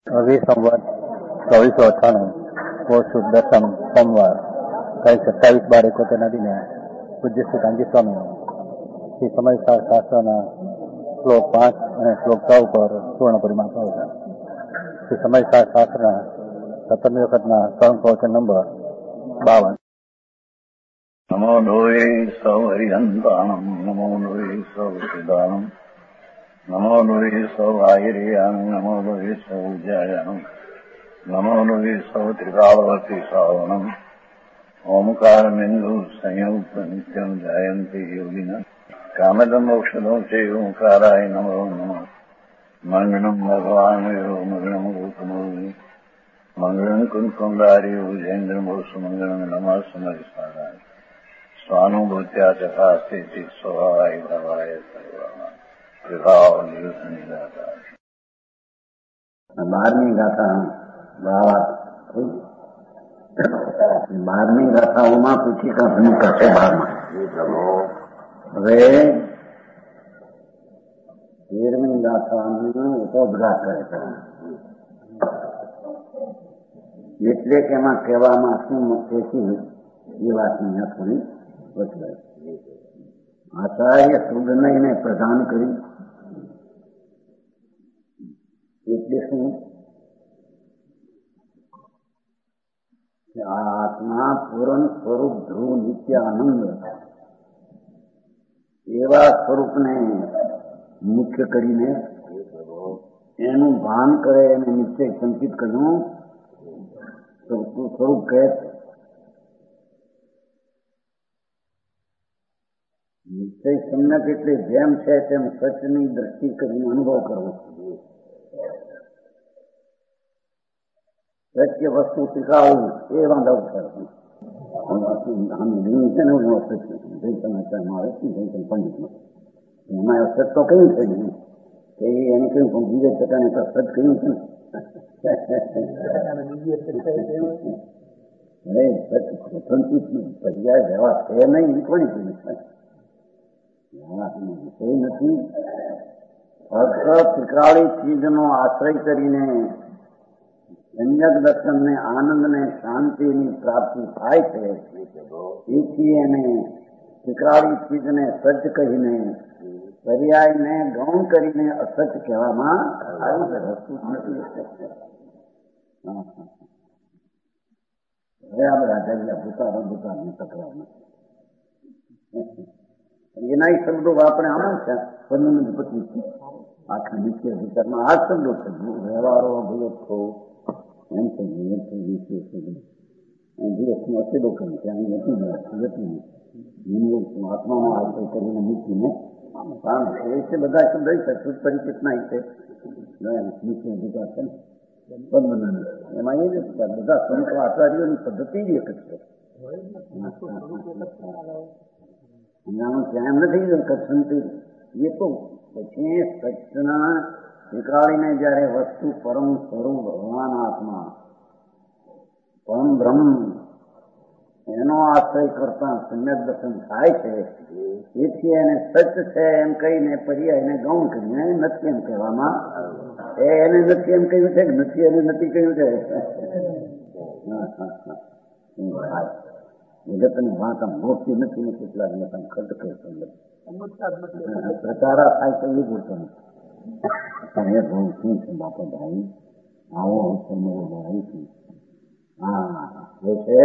સંવત 2498 પોષ સુદ દસમ સોમવાર તારીખ 27/12/71 દિને પૂજ્ય શ્રી કાનજી સ્વામી શ્રી સમયસાર શાસ્ત્રના શ્લોક 5 અને શ્લોક 6 પર પૂર્ણ પરિમાણ પ્રવચન. શ્રી સમયસાર શાસ્ત્રના 17મી વખતના સ્વયં પ્રવચન નંબર 52. નમો લોહે સૌ હરિહંતાણમ નમો લોહે સૌ સિદ્ધાણમ નમો લોહે સૌ આયર્યાન નમો લોહે સૌ જયાન નમો લોહે સૌ ત્રિકાળવતી શ્રાવણમ ઓમકારમેન્દુ સંયુક્ત નિત્યમ જાયંતી યોગિના કામદમ ઔષધો છે ઓંકારાય નમો નમઃ. મંગળમ ભગવાન મંગળમ ગૌતમોની મંગળમ કુંકુંડાર્યો જૈન્દ્રમો સુમંગળમ નમઃ સમરિસ્મરાય સ્વાનુભૂત્યા ચકાસ્તે સ્વભાવાય ભવાય સર્વમાં 12મી ગાથા 12મી ગાથાઓમાં પૂછિકા ભૂમિકા છે 12માં. હવે 13મી ગાથાનો ઉપોદ્ઘાત કરે છે, એટલે કે એમાં કહેવામાં શું છે એ વાતની અહીંયા થોડી વચવે. આચાર્ય સુદનયને પ્રદાન કરી એટલે શું? આ આત્મા પૂર્ણ સ્વરૂપ ધ્રુવ નિત્ય આનંદ એવા સ્વરૂપને મુખ્ય કરીને એનું ભાન કરે એને નિશ્ચય સંચિત કર્યું સ્વરૂપ કહે. નિશ્ચય સમ્યક એટલે જેમ છે તેમ સચની દ્રષ્ટિ કરીને અનુભવ કરવો. સત્ય વસ્તુ શીખાવવું એ વાંધવ છે. એમાં સત તો કયું છે કે એને કહ્યું પણ બીજે ટકાને તો સત કહ્યું છે ને સંચિત પર્યાય વ્યવહાર છે નહીં કોની કહ્યું છે વિષય નથી. ફક્ત ત્રિકાળી ચીજનો આશ્રય કરીને સમ્યક દર્શનને આનંદને શાંતિની પ્રાપ્તિ થાય છે. એથી એને ત્રિકાળી ચીજને સચ કહીને પર્યાયને ગૌણ કરીને અસચ કહેવામાં આવી છે. હવે આ બધા જગ્યા ભૂતાને તકરાર નથી. એના શબ્દો આપણે આમાં છે પતિ આખા નિત્ય વિચારમાં આ શબ્દો છે. વ્યવહારો ભૂલતો એમ છે દિવસનું અસેદો કરી છે અહીં નથી આત્માનો આશ્રય કરીને મૂકીને એ છે બધા શબ્દ છે પરિચિતના છે નિત્ય વિચાર છે પદ્મનાભ. એમાં એ નથી બધા સંતો આચાર્યોની પદ્ધતિ જ એક જ છે. ત્યાં એમ નથી સંતિ એ તો પછી સચના ત્રિકાળીને જયારે વસ્તુ પરમ સ્વરૂપ ભગવાન આત્મા પરમ બ્રહ્મ એનો આશ્રય કરતા સમ્યક દર્શન થાય છે. એથી એને સચ છે એમ કહીને પર્યાય એને ગૌણ કરીને નથી એમ કહેવામાં એને નથી એમ કહ્યું છે કે નથી એને નથી કહ્યું છે. જગતની વાત આમ મોટી નથી ને કેટલા દિવસ આમ ખર્ચ કરે પ્રચારા થાય તો એ પૂરતો નથી. એ બહુ શું છે બાપા ભાઈ આવો ભાઈ હા એ છે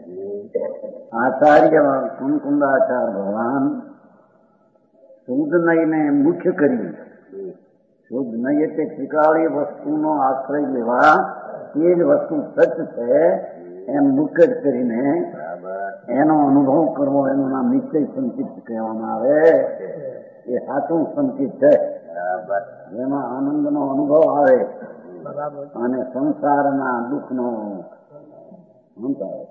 આચાર્ય કુંકુંદાચાર ભગવાન શુદ્ધ નયને મુખ્ય કરી. શુદ્ધ નય એટલે ત્રિકાળી વસ્તુનો આશ્રય લેવા એ જ વસ્તુ સચ છે એમ મુખ્ય જ કરીને એનો અનુભવ કરવો એનું નામ નિશ્ચય સંચિત કહેવામાં આવે. એ સાચું સંચિત છે જેમાં આનંદનો અનુભવ આવે અને સંસારના દુઃખનો અંત આવે.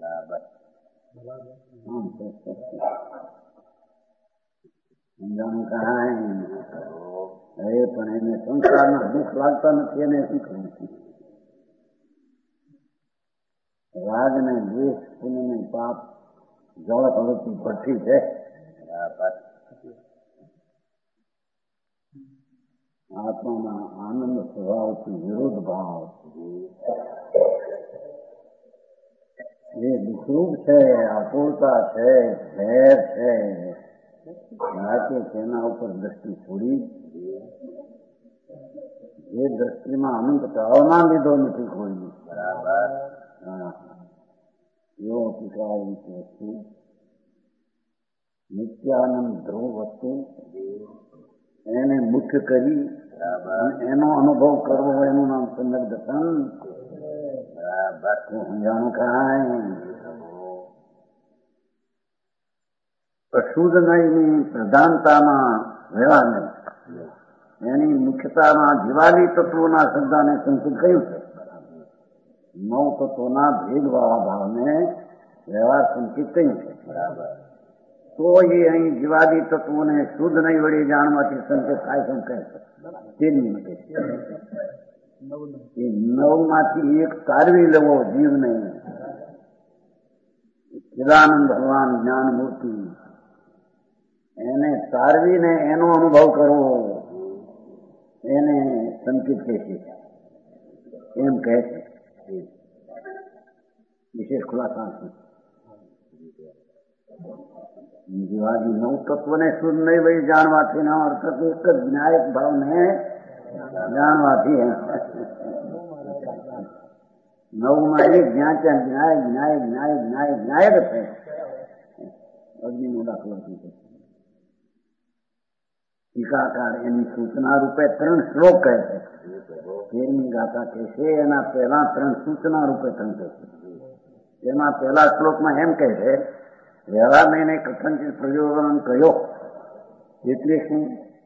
સમજાણું કાંઈ અરે પણ એને સંસારના દુઃખ લાગતા નથી એને શું કરવું? રાગ ને દ્વેષ પુણ્ય ને પાપ જળ હળતી ભઠ્ઠી છે. આત્માના આનંદ સ્વભાવથી વિરુદ્ધ ભાવ એ દુઃખરૂપ છે, આતુરતા છે, ઝેર છે. નાકે તેના ઉપર દ્રષ્ટિ છોડી એ દ્રષ્ટિમાં અનંત કાળમાં લીધો નથી કોઈ. બરાબર. એવો ટીકાવી વસ્તુ નિત્યાનંદ ધ્રુવ વસ્તુ એને મુખ્ય કરી એનો અનુભવ કરવો એનું નામ સમ્યક દર્શન. સમજાણું કાંઈ અશુદ્ધ નહીં, પ્રધાનતામાં રહેવા નહીં, એની મુખ્યતામાં દિવાળી તત્વોના શબ્દાને સંકેત કર્યું છે. 9 તત્વોના ભેદવાળા ભાવને વ્યવહાર સંકેત કર્યું છે. બરાબર. તો એ અહીં જીવાદી તત્વોને શુદ્ધ નહીં વળી જાણવાથી સંકેત થાય છે કહે છે. તેની માટે એ 9 માંથી એક તારવી લેવો જીવને. ચિદાનંદ ભગવાન જ્ઞાન મૂર્તિ એને તારવીને એનો અનુભવ કરવો એને સંકેત કહે છે, એમ કહે છે. વિશેષ ખુલાસા છે. જીવાદી 9 તત્વને શુદ્ધ નહીં વળી જાણવાથી ના અર્થ એક જ જ્ઞાયક ભાવને જાણવાથી 9માં એક જ્ઞાન ન્યાય ન્યાય ન્યાય ન્યાય ન્યાય છે. અગ્નિનો દાખલો છે. ટીકાકાર એની સૂચના રૂપે 3 શ્લોક કહે છે. 13મી ગાથા કહે છે એના પહેલા 3 સૂચના રૂપે 3 કહે છે. તેમાં પહેલા શ્લોકમાં એમ કહે છે વ્યવહારને કથનચિત પ્રયોજન કર્યો એટલે શું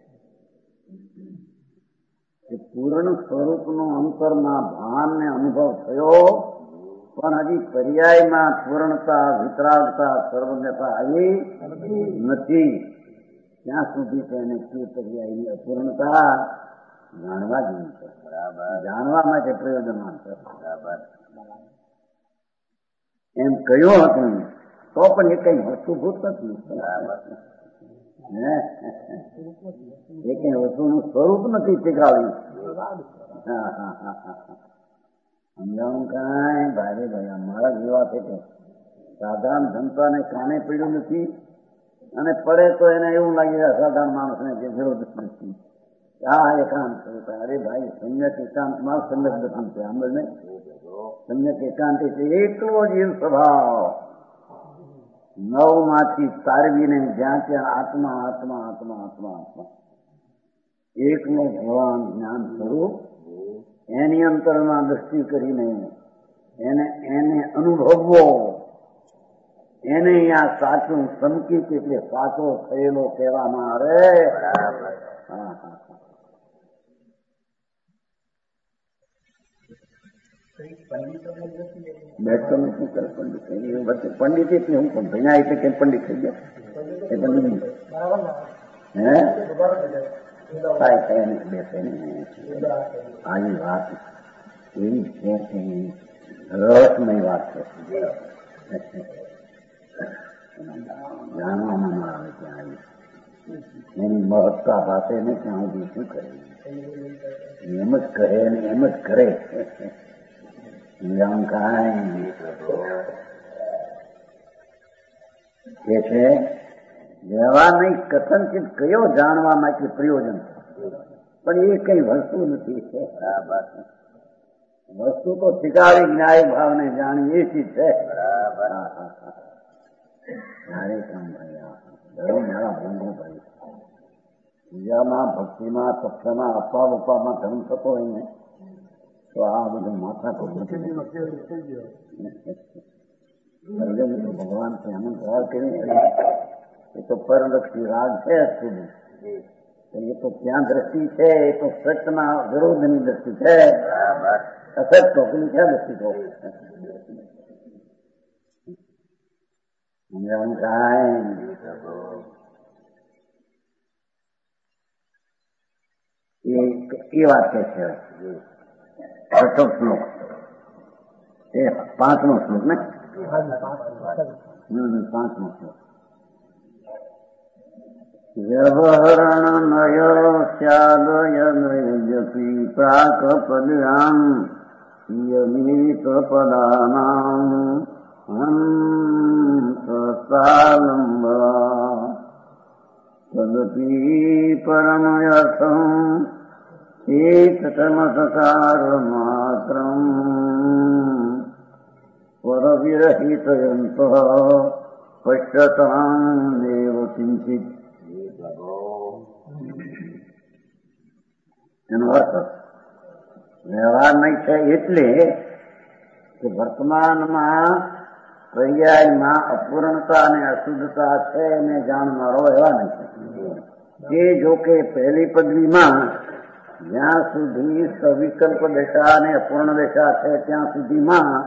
કે પૂર્ણ સ્વરૂપનો અંતરમાં ભાનને અનુભવ થયો પણ હજી પર્યાયમાં પૂર્ણતા, વિતરાગતા, સર્વજ્ઞતા આવી નથી. ત્યાં સુધી તેને તે પર્યાયની અપૂર્ણતા જાણવા જેવી છે. જાણવા માટે પ્રયોજનવાન છે. એમ કહ્યું હતું તો પણ એ કઈ વસ્તુભૂત નથી. એ કઈ વસ્તુનું સ્વરૂપ નથી શીખાવ્યું. સમજાવું કાંઈ ભારે ભાઈ મારા જેવા છે કે સાધારણ જનતાને કાને પડ્યું નથી અને પડે તો એને એવું લાગે અસાધારણ માણસને જે વિરોધ નથી. આ એકાંત થયું. અરે ભાઈ સમ્યક એકાંતમાં સમ્યક દર્શન છે. આંબળ નહીં સમ્યક એકાંત છે એકલો જીવ સ્વભાવ 9 માંથી તારવીને જ્યાં ત્યાં આત્મા આત્મા આત્મા આત્મા આત્મા એકનો ભગવાન જ્ઞાન સ્વરૂપ એની અંતરમાં દ્રષ્ટિ કરીને એને અનુભવવો એને અહીંયા સાચું સંકિત એટલે સાચો થયેલો કહેવામાં આવે. બેઠતો નથી કરે પંડિત પંડિત એટલે હું પણ ભણ્યા એટલે કેમ પંડિત થઈ ગયા એ પંડિત હે થાય થાય ને બેસે ને આવી વાત એવી છે કે રસમય વાત છે. જાણવામાં ના આવે ત્યાં આવી એની મહત્તા પાસે ને ત્યાં સુધી શું કરે એમ જ કહે ને એમ જ કરે. કાંઈ કે છે વ્યવહાર નહીં કથનચિત કયો જાણવા માટે પ્રયોજન પણ એ કઈ વસ્તુ નથી. વસ્તુ તો શિકારી ન્યાય ભાવને જાણી એ ચીજ છે. મારે કામ ભાઈ મારા ભંગો ભાઈ પૂજામાં ભક્તિમાં સત્સમાં અપા ઉપામાં ધર્મ થતો હોય ને તો આ બધું માથા તો ભગવાન છે એનો સવાલ કરી એ તો પરલક્ષી રાગ છે સુધી એ તો ત્યાં દ્રષ્ટિ છે. એ તો સત્યના વિરોધની દ્રષ્ટિ છે. અસત તો પેલી ક્યાં દ્રષ્ટિ તો સમજાવું કાંઈ એ વાત કે છે. 8મો શ્લોક એ 5મો શ્લોક ને 5મો શ્લોક વ્યવહરણનય સ્યાદયનયપી પ્રાકપદ્યામ યમિત પદાનામ હંસસાલંબા તદપી પરમયર્થમ એકતમસકાર માત્રમ પરવિરહિતયંત પશ્યતામેવ કિંચિત. એનો અર્થ વ્યવહાર નહીં છે એટલે કે વર્તમાનમાં પર્યાયમાં અપૂર્ણતા અને અશુદ્ધતા છે એને જાણનારો એવા નહીં છે. એ જો કે પહેલી પદવીમાં જ્યાં સુધી સવિકલ્પ દશા અને અપૂર્ણ દશા છે ત્યાં સુધીમાં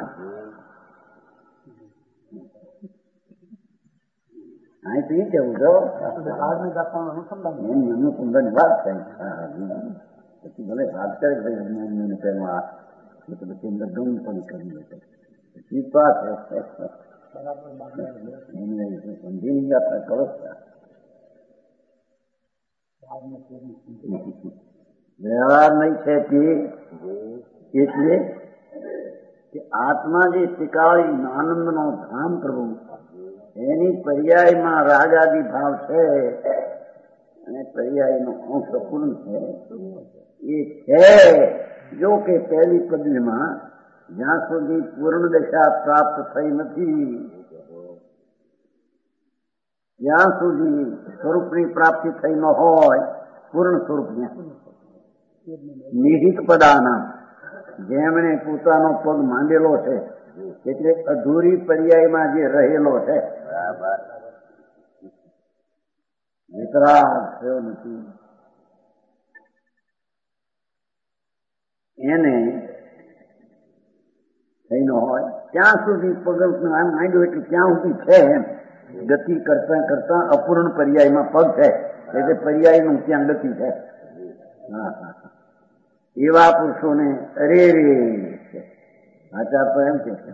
અહીંથી કેવું છો અનુસંધાન વાત થાય પછી ભલે વાત કરે ભાઈ પેલું આ પછી અંદર ગમ પણ કરી લે વિશ્વાસ સમજી ગયા કરો. વ્યવહાર નહીં છે એટલે કે આત્મા જે ત્રિકાળી આનંદનો ધામ પ્રભુ એની પર્યાયમાં રાગાદી ભાવ છે અને પર્યાયનો અંશ પૂર્ણ છે એ છે. જો કે પહેલી પદવીમાં જ્યાં સુધી પૂર્ણ દશા પ્રાપ્ત થઈ નથી ત્યાં સુધી સ્વરૂપની પ્રાપ્તિ થઈ ન હોય પૂર્ણ સ્વરૂપની નિહિત પદાના જેમણે પોતાનો પગ માંડેલો છે એટલે અધૂરી પર્યાયમાં જે રહેલો છે વિતરાગ થયો નથી એને થઈ ન હોય ત્યાં સુધી પગ માંડ્યો એટલે ત્યાં સુધી છે એમ ગતિ કરતા કરતા અપૂર્ણ પર્યાયમાં પગ છે એટલે પર્યાયનું ત્યાં ગતિ છે. એવા પુરુષોને અરે રે આચાર તો એમ કે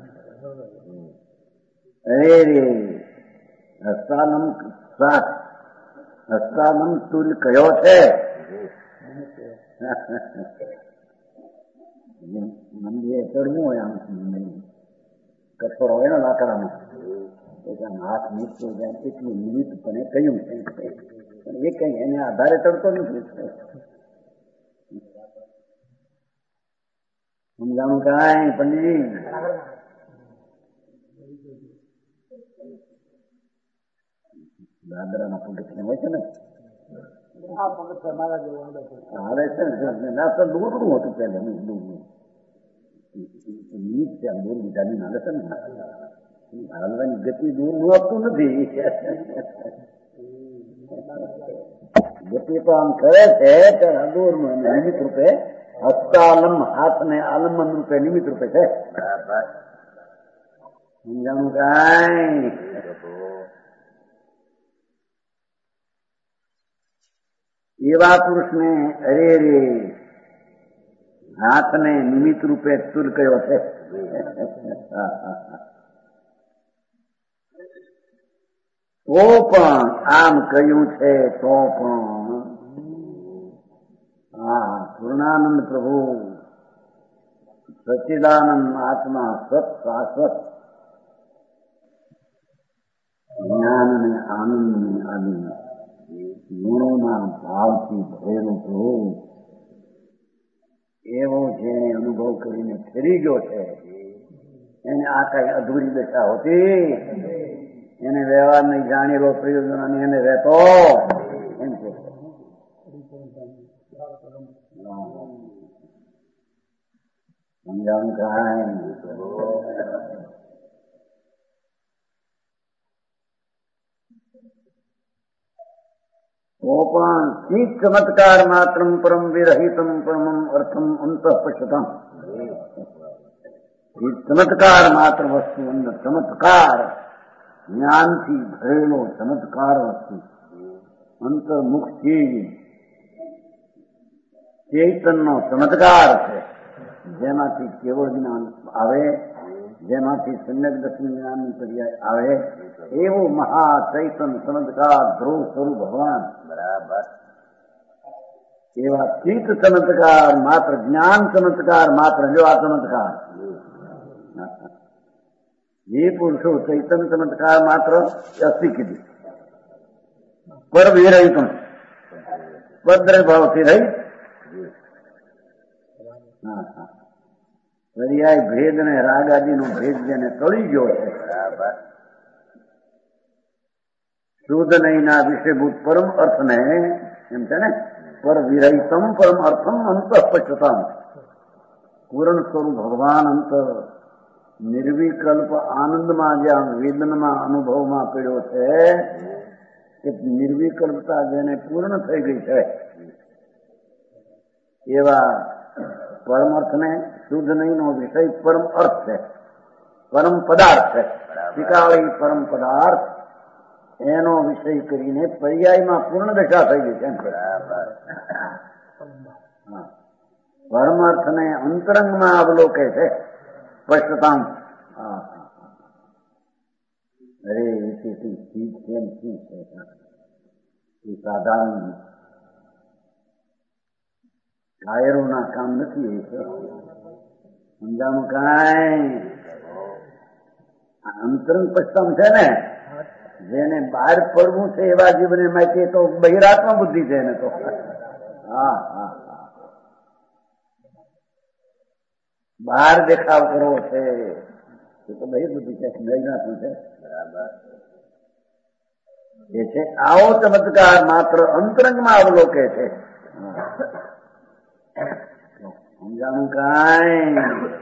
અરે રે હસ્તાનમ સાથ હસ્તાનમ તુલ કયો છે. મંદિરે ચડવું હોય આમ કઠોર હોય ને લાકડામાં હાથ નીચો જાય એટલું નિમિત્તપણે કહ્યું છે પણ એ કઈ એને આધારે ચડતો નથી. સમજાણું કાંઈ પંડિતજી દાદરાના પગથિયા હોય છે ને હાલે છે ને ના તો દૂરનું હતું પેલા દૂરનું નીચ છે આમ દૂર બીજાની હાલે છે ને હાલવાની ગતિ દૂરનું આપતું નથી. ગતિ તો આમ કરે છે ત્યારે દૂરનું નિમિત્ત રૂપે હસ્તાલમ હાથને આલમન રૂપે નિમિત્ત રૂપે છે. સમજાણું કાંઈ એવા પુરુષને અરે રે હાથને નિમિત્ત રૂપે તુલ કયો છે. તો પણ આમ કહ્યું છે તો પણ પૂર્ણાનંદ પ્રભુ સચ્ચિદાનંદ આત્મા સત શાશ્વત જ્ઞાન અને આનંદ આદિ ગુણોના ભાવથી ભરેલું પ્રભુ એવો જેને અનુભવ કરીને ફરી ગયો છે એને આ કઈ અધૂરી દશા હોતી એને વ્યવહાર નહીં જાણેલો પ્રયોજન અને એને રહેતો એમ કે સમજાવું કાંઈ તો પણ ચિત્ત ચમત્કાર માત્રમ પરમ વિરહિતમ પરમમ અર્થમ અંતઃ પશ્યતામ. ચમત્કાર માત્ર વસ્તુ અંદર ચમત્કાર જ્ઞાનથી ભરેલો ચમત્કાર વસ્તુ અંતર્મુખથી ચૈતનનો ચમત્કાર છે જેનાથી કેવળ જ્ઞાન આવે જેમાંથી સમ્યક દર્શન જ્ઞાનની પર્યાય આવે એવું મહા ચૈતન ચમત્કાર ધ્રુવ સ્વરૂપ ભગવાન. બરાબર. એવા ચિત્ત ચમત્કાર માત્ર, જ્ઞાન ચમત્કાર માત્ર. જો આ ચમત્કાર જે પુરુષો ચૈતન ચમત્કાર માત્ર અસ્થિ કીધી, પર વિરહિત પદ્ર ભાવથી રહી. પર્યાય ભેદ ને રાગ આદિનો ભેદ જેને તળી ગયો છે, બરાબર. શુદ્ધ નહીંના વિષયભૂત પરમ અર્થને એમ છે ને, પર વિરહિતમ પરમ અર્થમ અંતઃપશ્યતામ. પૂર્ણ સ્વરૂપ ભગવાન અંતર નિર્વિકલ્પ આનંદમાં જ્યાં વેદનમાં અનુભવમાં પડ્યો છે, કે નિર્વિકલ્પતા જેને પૂર્ણ થઈ ગઈ છે એવા પરમ અર્થને, શુદ્ધ નહીંનો વિષય પરમ અર્થ છે, પરમ પદાર્થ છે, શિકાળી પરમ પદાર્થ, એનો વિષય કરીને પર્યાયમાં પૂર્ણ દશા થઈ ગઈ છે. પરમાર્થને અંતરંગમાં અવલોકે છે. સ્પષ્ટતામ. અરે ચીજ કેમ શું છે એ સાધારણ કાયરોના કામ નથી. એ છે સમજાણું કાંઈ અંતરંગ પશ્ચમ છે ને, જેને બહાર પડવું છે એવા જીવને માટે તો બહિરાત્મા બુદ્ધિ છે ને. તો બહાર દેખાવ કરવો છે એ તો બહિર બુદ્ધિ છે, બહિરાત્મા છે. બરાબર. એ છે આવો ચમત્કાર માત્ર અંતરંગમાં અવલોકે છે. સમજાણું કાંઈ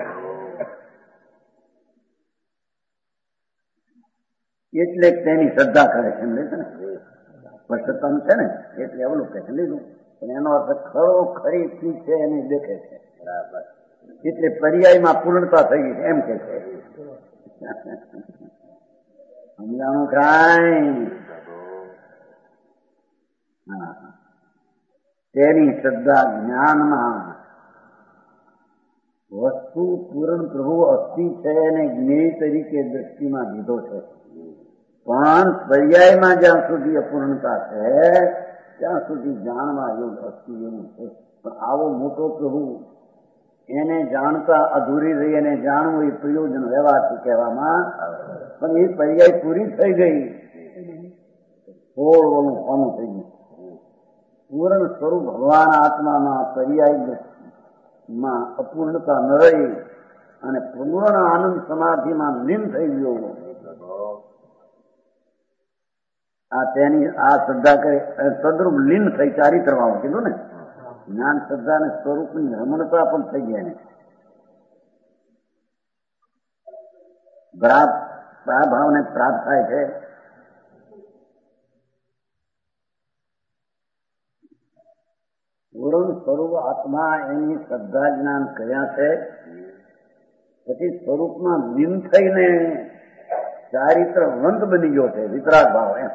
એટલે તેની શ્રદ્ધા કરે છે. સમજે છે ને, સ્પષ્ટતમ છે ને એટલે અવલોકે છે. લીધું પણ એનો અર્થ ખરો ખરી ચીજ છે એને દેખે છે. બરાબર. એટલે પર્યાયમાં પૂર્ણતા થઈ ગઈ એમ કે છે. સમજાણું કાંઈ? તેની શ્રદ્ધા જ્ઞાનમાં વસ્તુ પૂર્ણ પ્રભુ અસ્થિ છે એને જ્ઞેય તરીકે દ્રષ્ટિમાં લીધો છે. પણ પર્યાયમાં જ્યાં સુધી અપૂર્ણતા છે ત્યાં સુધી જાણવા યોગ અસ્થિ એવું છે. પણ આવો મોટો પ્રભુ એને જાણતા અધૂરી રહી, એને જાણવું એ પ્રયોજન વ્યવહારથી કહેવામાં. પણ એ પર્યાય પૂરી થઈ ગઈ, થોડું કોનું થઈ ગયું. પૂર્ણ સ્વરૂપ ભગવાન આત્મામાં પર્યાયમાં અપૂર્ણતા ન રહી અને પૂર્ણ આનંદ સમાધિમાં લીન થઈ ગયો. આ તેની આ શ્રદ્ધા કરે તદ્રુપ લીન થઈ ચારિત્રમાં કીધું ને. જ્ઞાન શ્રદ્ધા અને સ્વરૂપની રમણતા પણ થઈ ગયા. ભાવને પ્રાપ્ત થાય છે. પૂર્ણ સ્વરૂપ આત્મા એની શ્રદ્ધા જ્ઞાન કર્યા છે, પછી સ્વરૂપમાં લીન થઈને ચારિત્ર વંત બની ગયો છે. વિતરાગ ભાવ એમ.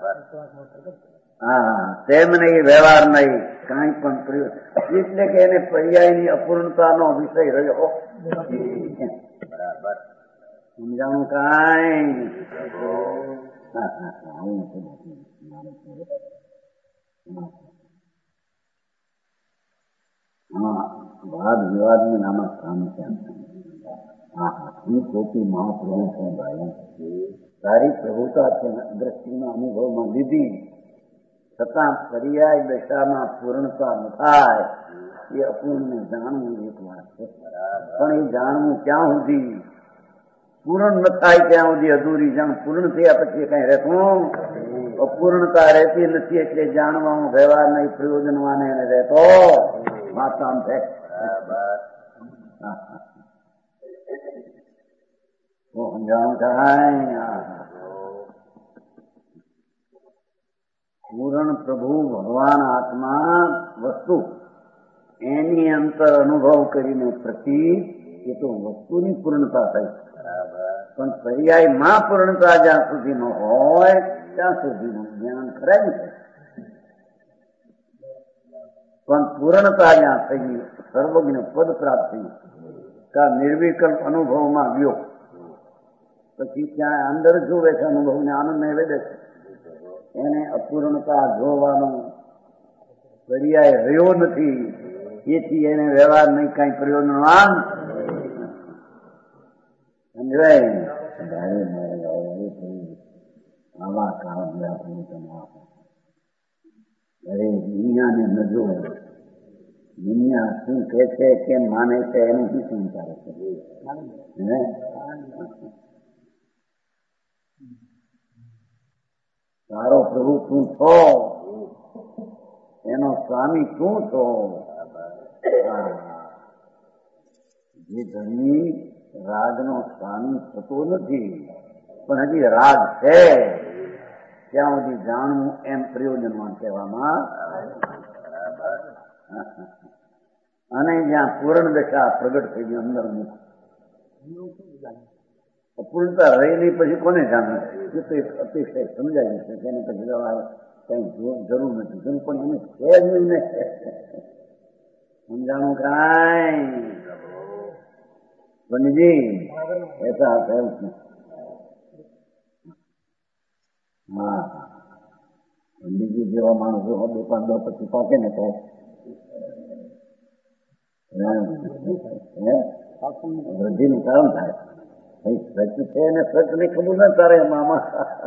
હા, તેમને એ વ્યવહાર નહીં કાંઈ પણ પ્રયોગ, એટલે કે એને પર્યાયની અપૂર્ણતાનો વિષય રહ્યો. બરાબર. સમજાણું કાંઈ? વાદ વિવાદ ને નામાં કામ છે. કોટી મહાપ્રભુ છે ભાઈ, તારી પ્રભુતા દ્રષ્ટિના અનુભવમાં લીધી છતાં પર્યાય દશામાં પૂર્ણતા ન થાય એ અપૂર્ણને જાણવું એક વાત છે. પણ એ જાણવું ક્યાં સુધી? પૂર્ણ ન થાય ત્યાં સુધી અધૂરી. જાણ પૂર્ણ થયા પછી કઈ રહેતું અપૂર્ણતા રહેતી નથી, એટલે જાણવાનું વ્યવહાર નહીં, પ્રયોજનવાને એને રહેતો માતામ છે. સમજાણું થાય? પૂર્ણ પ્રભુ ભગવાન આત્મા વસ્તુ એની અંતર અનુભવ કરીને પ્રતિ એ તો વસ્તુની પૂર્ણતા થઈ. પણ પર્યાયમાં પૂર્ણતા જ્યાં સુધી ન હોય ત્યાં સુધીનું જ્ઞાન કરાયું છે. પણ પૂર્ણતા જ્યાં થઈ સર્વજ્ઞ પદ પ્રાપ્ત થયું, કા નિર્વિકલ્પ અનુભવમાં ગયો, પછી ત્યાં અંદર જોવે છે અનુભવને આનંદને વેદે છે, એને અપૂર્ણતા જોવાનો પર્યાય રહ્યો નથી, એથી એને વ્યવહાર નહીં કઈ પ્રયોજનવાન સમજાય. આવા કાળ અરે દુનિયાને ન જોવો, દુનિયા શું કે છે કેમ માને છે એનું શું સંચાર છે. તારો પ્રભુ શું છો, એનો સ્વામી શું છો. જે ધણી રાગનો સ્વામી થતો નથી પણ હજી રાગ છે ત્યાં સુધી જાણવું એમ પ્રયોજનવાન કહેવામાં. અને જ્યાં પૂર્ણ દશા પ્રગટ થઈ ગઈ અંદર મુખ અપૂર્ણતા રહી નહીં પછી કોને જાણે અતિશય સમજાય છે તેને પછી કઈ જરૂર નથી, જરૂર પણ એને છે જ નહીં ને સમજાણું કાંઈ. પંડિતજી એસા થયું છે. હા, પંડિતજી જેવા માણસો બે પાંચ દસ પછી પાકે ને તો વૃદ્ધિનું કારણ થાય. સચ છે ને સચ ને ખબર ના તારે મામા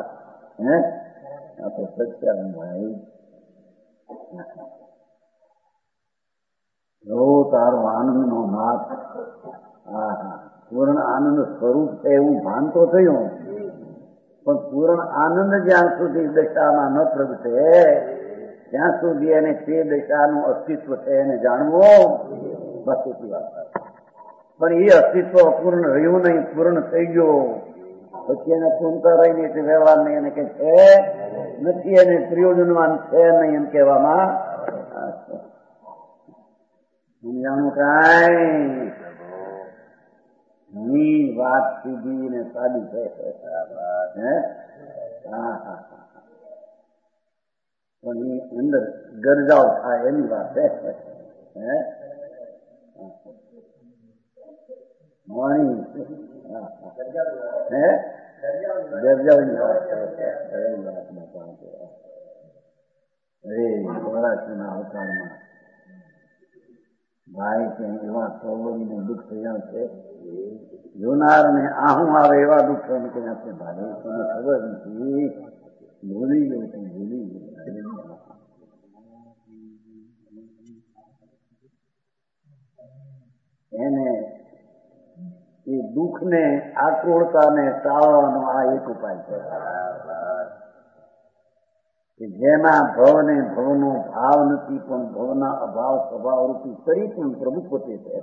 આ તો સત્ય ભાઈ. જો તારો આનંદ નો નાથ પૂર્ણ આનંદ સ્વરૂપ છે એવું ભાન તો થયું, પણ પૂર્ણ આનંદ જ્યાં સુધી દશામાં ન પ્રગટે ત્યાં સુધી એને તે દશાનું અસ્તિત્વ છે એને જાણવું બસ એટલી વાત. પણ એ અસ્તિત્વ અપૂર્ણ રહ્યું નહીં, પૂર્ણ થઈ ગયો પછી એને પૂર્ણતા રહીને એટલે વ્યવહાર નહીં, એને કઈ છે નથી, એને પ્રયોજનવાન છે નહીં એમ કહેવામાં સમજાણું કાંઈ. ઘણી વાત સીધી ને સાદી છે. પણ એ અંદર ગરજાઓ થાય એની વાત છે. વાણી ગરજાઓની વાત છે. અરે ચોરાસીના અવતારમાં ભાઈ કે એવા સૌને દુઃખ થયા છે, જોનાર ને આહું આવે એવા દુઃખ થયા છે. ભાઈ તમને ખબર નથી, ભૂલી ગયું તું, ભૂલી ગયું. એને એ દુઃખને આકુળતાને ટાળવાનો આ એક ઉપાય છે કે જેના ભવને ભવનો ભાવ નથી પણ ભવના અભાવ સ્વભાવ રૂપી કરી પણ પ્રભુ પોતે છે.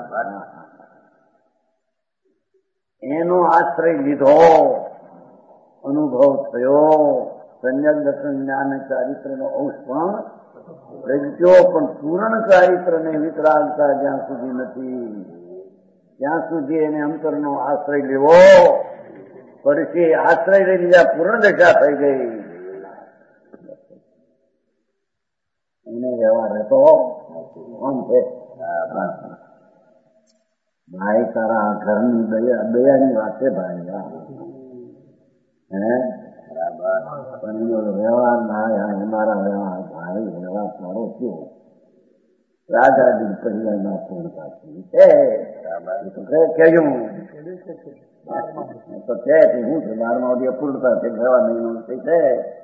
એનો આશ્રય લીધો, અનુભવ થયો, સંયમ દર્શન જ્ઞાન ચારિત્રનો અંશ પણ પ્રગટ્યો, પણ પૂર્ણ ચારિત્રને વિતરાગતા જ્યાં સુધી નથી ત્યાં સુધી એને અંતરનો આશ્રય લેવો પડશે. આશ્રય લઈ લીધા પૂર્ણ દશા થઈ ગઈ, એને વ્યવહાર હતો કોણ છે. ભાઈ તારા ઘરની દયાની વાત છે ભાઈ, પણ એનો વ્યવહાર ના મારા વ્યવહાર ભાઈ વ્યવહાર તારો થયો રાજાજી પરિવારના પૂર્ણતા છે કેજો તો છે હું છે 12મા સુધી અપૂર્ણતા છે, વ્યવહાર નહીં છે.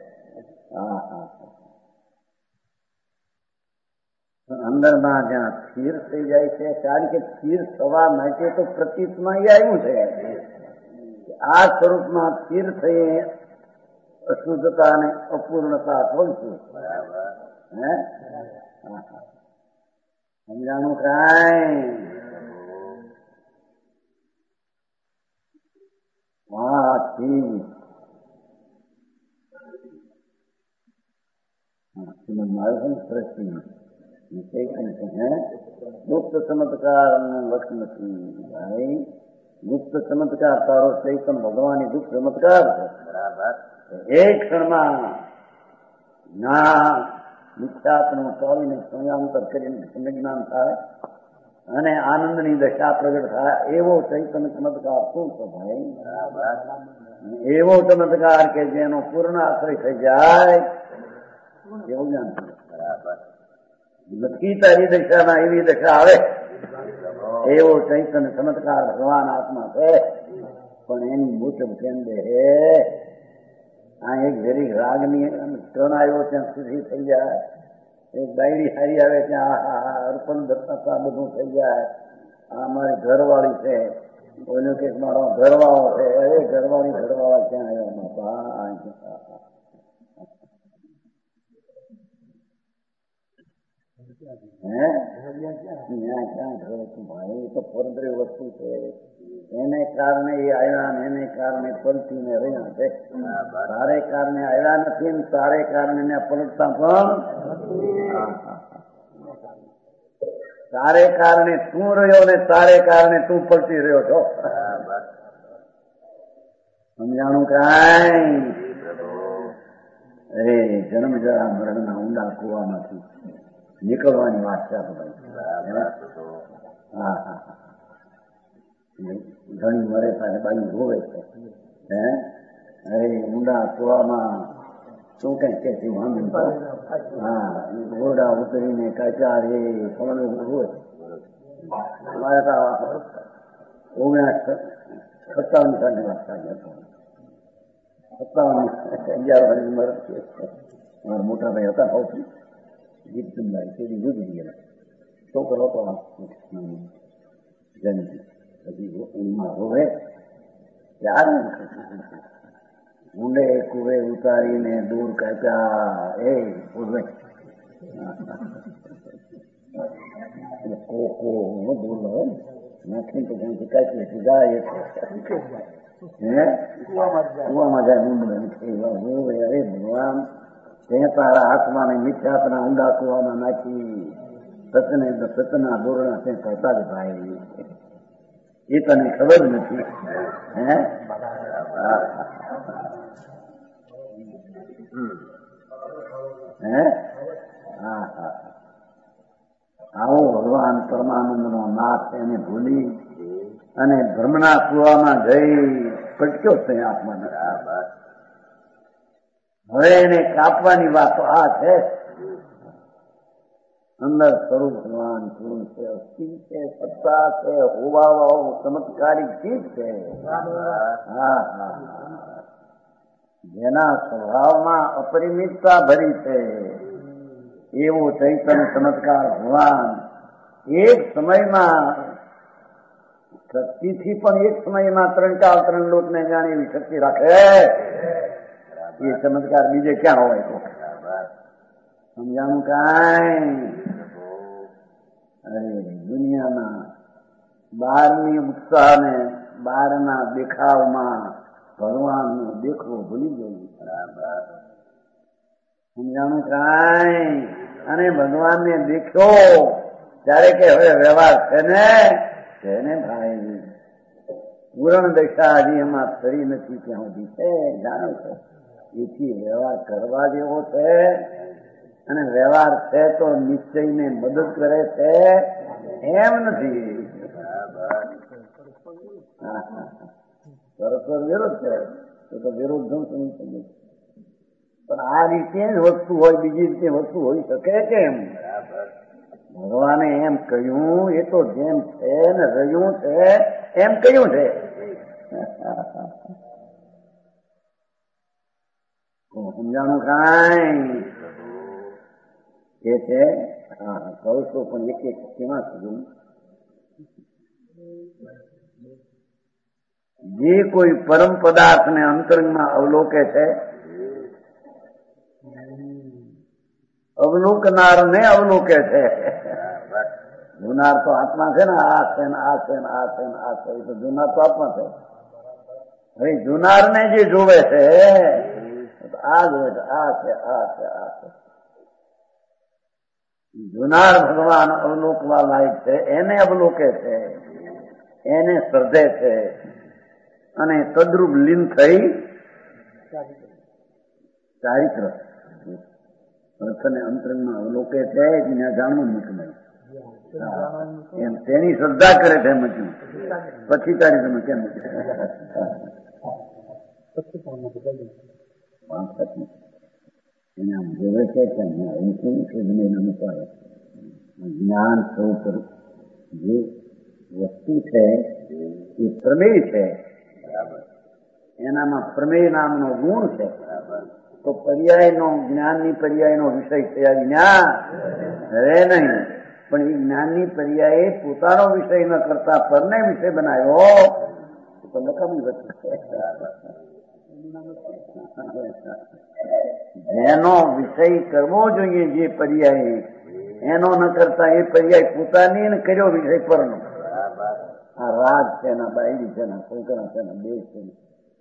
અંદરમાં જ્યાં સ્થિર થઈ જાય છે, કારણ કે સ્થિર થવા માટે તો પ્રતીતમાં એ આવ્યું છે. આ સ્વરૂપમાં સ્થિર થઈ અશુદ્ધતા અને અપૂર્ણતા થશે. સમજાણું કાંઈ. ગુપ્ત ચમત્કાર વખત નથી ભાઈ, ગુપ્ત ચમત્કાર તારો ચૈતન ભગવાન ગુપ્ત ચમત્કાર છે. એક ક્ષણમાં જ્ઞાન મિથ્યાત્મનું ચાલીને સંયાંતર કરીને જ્ઞાન થાય અને આનંદની દશા પ્રગટ થાય એવો ચૈતન્ય ચમત્કાર શું છે ભાઈ? એવો ચમત્કાર કે જેનો પૂર્ણ આશ્રય થઈ જાય એવું જ્ઞાન. નક્કી તારી દશામાં એવી દશા આવે એવો ચૈતન્ય ચમત્કાર ભગવાન આત્મા છે. પણ એની મુજબ કેમ દે આ એક જરી રાગની ટર્ન આવ્યો ત્યાં સુધી થઈ જાય, એક ડાયરી હારી આવે ત્યાં અર્પણ દત્તા બધું થઈ જાય. આ મારી ઘરવાળી છે, ઓલું કે મારો ઘરવાળો છે, અરે ઘરવાળી ઘરવાળા ક્યાં આવ્યા બાપા? ક્યાં ઘર હતું ભાઈ? એ તો પરદ્રી વસ્તુ છે. એને કારણે એ આવ્યા ને એને કારણે પલટીને રહ્યા છે. તારે કારણે આવ્યા નથી ને તારે કારણે પલટતા પણ તારે કારણે તું રહ્યો ને તારે કારણે તું પલટી રહ્યો છો. સમજાણું કાંઈ? અરે જન્મ જરા મરણના ઊંડા કુવામાંથી નીકળવાની વાત છે ભાઈ. હા હા, ઘણી મરે તારે બાઈ રોવે છે. અરે ઊંડા કુવામાં શું કઈ કે છે? હા, ઘોડા ઉતરીને કાચા રે સમય રોવે. અમારે તો 1957 સાલની વાત થાય. 57 11 ઉંમર છે. મારા મોટા ભાઈ હતા સૌથી જીતચંદભાઈ, તેની ગુજરી ગયેલા. છોકરો હતો જયંતિ. પછી ઊંઘમાં રોવે ત્યારે ઊંડે કુવે ઉતારીને દૂર કાચા એ રોવે. કોકો દૂર હોય નાખી તો ક્યાંથી કાચી જાય કુવામાં જાય ઊંડું. અરે ભગવાન તે તારા આત્માને મિથ્યાત્મના ઊંડા કુવામાં નાખી સતના દોરણા તે કરતા જ ભાઈ. એ તને ખબર નથી. આવો ભગવાન પરમાનંદનો નાથ એને ભૂલી અને ભ્રમના કુવામાં જઈ પટક્યો છે આત્માને. હવે એને કાપવાની વાતો આ છે. અંદર સ્વરૂપ ભગવાન પૂર્ણ છે, અસ્થિ છે, સત્તા છે, હોવાવાળો ચમત્કારી ચીજ છે. હા હા, જેના સ્વભાવમાં અપરિમિતતા ભરી છે એવો ચૈતન્ય ચમત્કાર ભગવાન એક સમયમાં શક્તિથી પણ એક સમયમાં 3 લોકને જાણે એવી શક્તિ રાખે. એ ચમત્કાર બીજે ક્યાં હોય? તો સમજાણું કાંઈ? અરે દુનિયાના બહારની ઉત્સાહને બહારના દેખાવમાં ભગવાનનો દેખવો ભૂલી ગયું. સમજાણું કાંઈ? અને ભગવાનને દેખ્યો ત્યારે કે હવે વ્યવહાર છે ને તેને ભાઈ પૂરણ દશા હજી એમાં ફરી નથી ત્યાં સુધી છે, જાણો છો. એથી વ્યવહાર કરવા જેવો છે. અને વ્યવહાર છે તો નિશ્ચયને મદદ કરે છે એમ નથી. પરસ્પર વિરોધ છે તો વિરોધ ન સમજી શકે. પણ આ રીતે જ વસ્તુ હોય, બીજી રીતે વસ્તુ હોઈ શકે કેમ? ભગવાને એમ કહ્યું એ તો જેમ છે ને રહ્યું છે એમ કહ્યું છે. સમજાણું કાંઈ? કે છે કહું છું પણ એક એક કેવા સુધી જે કોઈ પરમ પદાર્થને અંતરંગમાં અવલોકે છે, અવલોકનારને અવલોકે છે. જોનાર તો આત્મા છે ને, આ છે ને આ છે ને આ છે ને આ છે, તો જોનાર તો આત્મા છે. હવે જોનારને જે જોવે છે આ જોવે છે, આ છે આ છે આ છે. જોનાર ભગવાન અવલોકવા લાયક છે, એને અવલોકે છે, એને શ્રદ્ધે છે અને તદ્રુપ લીન થઈ ચારિત્ર અર્થને અંતરંગમાં અવલોકે છે. જ્યાં જાણવું નથી નહીં એમ તેની શ્રદ્ધા કરે છે એમ કહ્યું. પછી તારી તમે કેમ એને આમ જોવે છે કે જ્ઞાન સ્વરૂપ જે વસ્તુ છે એ પ્રમેય છે, એનામાં પ્રમેય નામનો ગુણ છે. તો પર્યાયનો જ્ઞાનની પર્યાયનો વિષય થયા વિના રહે નહીં. પણ એ જ્ઞાનની પર્યાયે પોતાનો વિષય ન કરતા પરને વિષય બનાવ્યો તો નકામી વસ્તુ છે. જેનો વિષય કરવો જોઈએ જે પર્યાય એનો ન કરતા એ પર્યાય પોતાની ને કર્યો વિષય પરનો. આ રાગ છે ને બાયડી છે ને છોકરા છે ને બે છે ને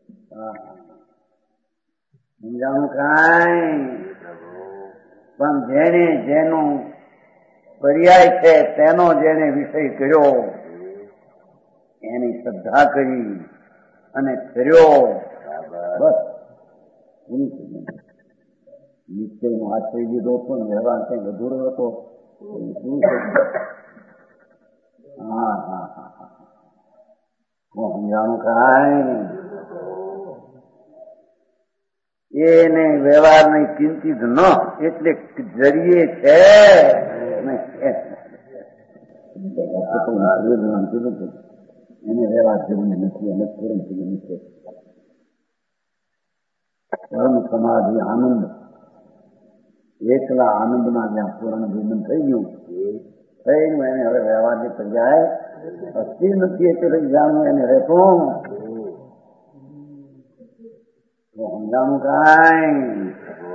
સમજાણું કાંઈ. પણ જેને જેનો પર્યાય છે તેનો જેને વિષય કર્યો એની શ્રદ્ધા કરી અને કર્યો બસ. નિશ્ચયનો આશ્રય લીધો હતો ને વ્યવહાર કઈ અધૂરો હતો. હા હા હા હા સમજાણું કાંઈ. એને વ્યવહારની ચિંતિત ન એટલે જરીએ છે એને વ્યવહાર જરૂરી નથી. અને પૂરણ થઈ છે પરમ સમાધિ આનંદ એકલા આનંદમાં જ્યાં પૂરણ જીવન થઈ ગયું થઈને એને હવે વ્યવહારની પર્યાય અસ્થિર નથી. એટલે જાણવું એને રહેતો સમજાણું કાંઈ.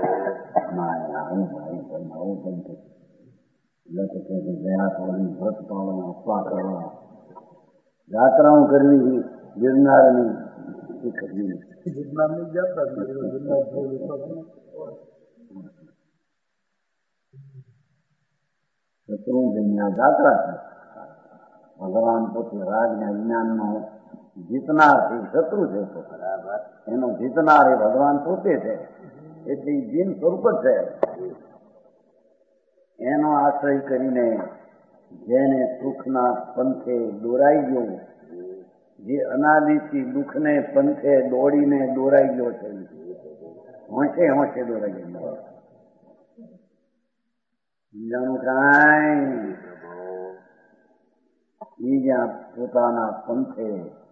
વ્રત પાળવા અપવા કરવા યાત્રાઓ કરવી ગિરનારની એ કરવી શત્રુંજન્ય યાત્રા છે. ભગવાન પોતે રાજના જ્ઞાનનો જીતનાર છે. શત્રુ છે તો એનો જીતનાર એ ભગવાન પોતે છે. એટલે જીન સ્વરૂપ જ છે. એનો આશ્રય કરીને જેને સુખના પંથે દોરાઈ ગયો, જે અનાદિથી દુઃખને પંથે દોડીને દોરાઈ ગયો છે, હોંશે હોંશે દોરાઈ ગયો. જાણું કાંઈ. એ જ્યાં પોતાના પંથે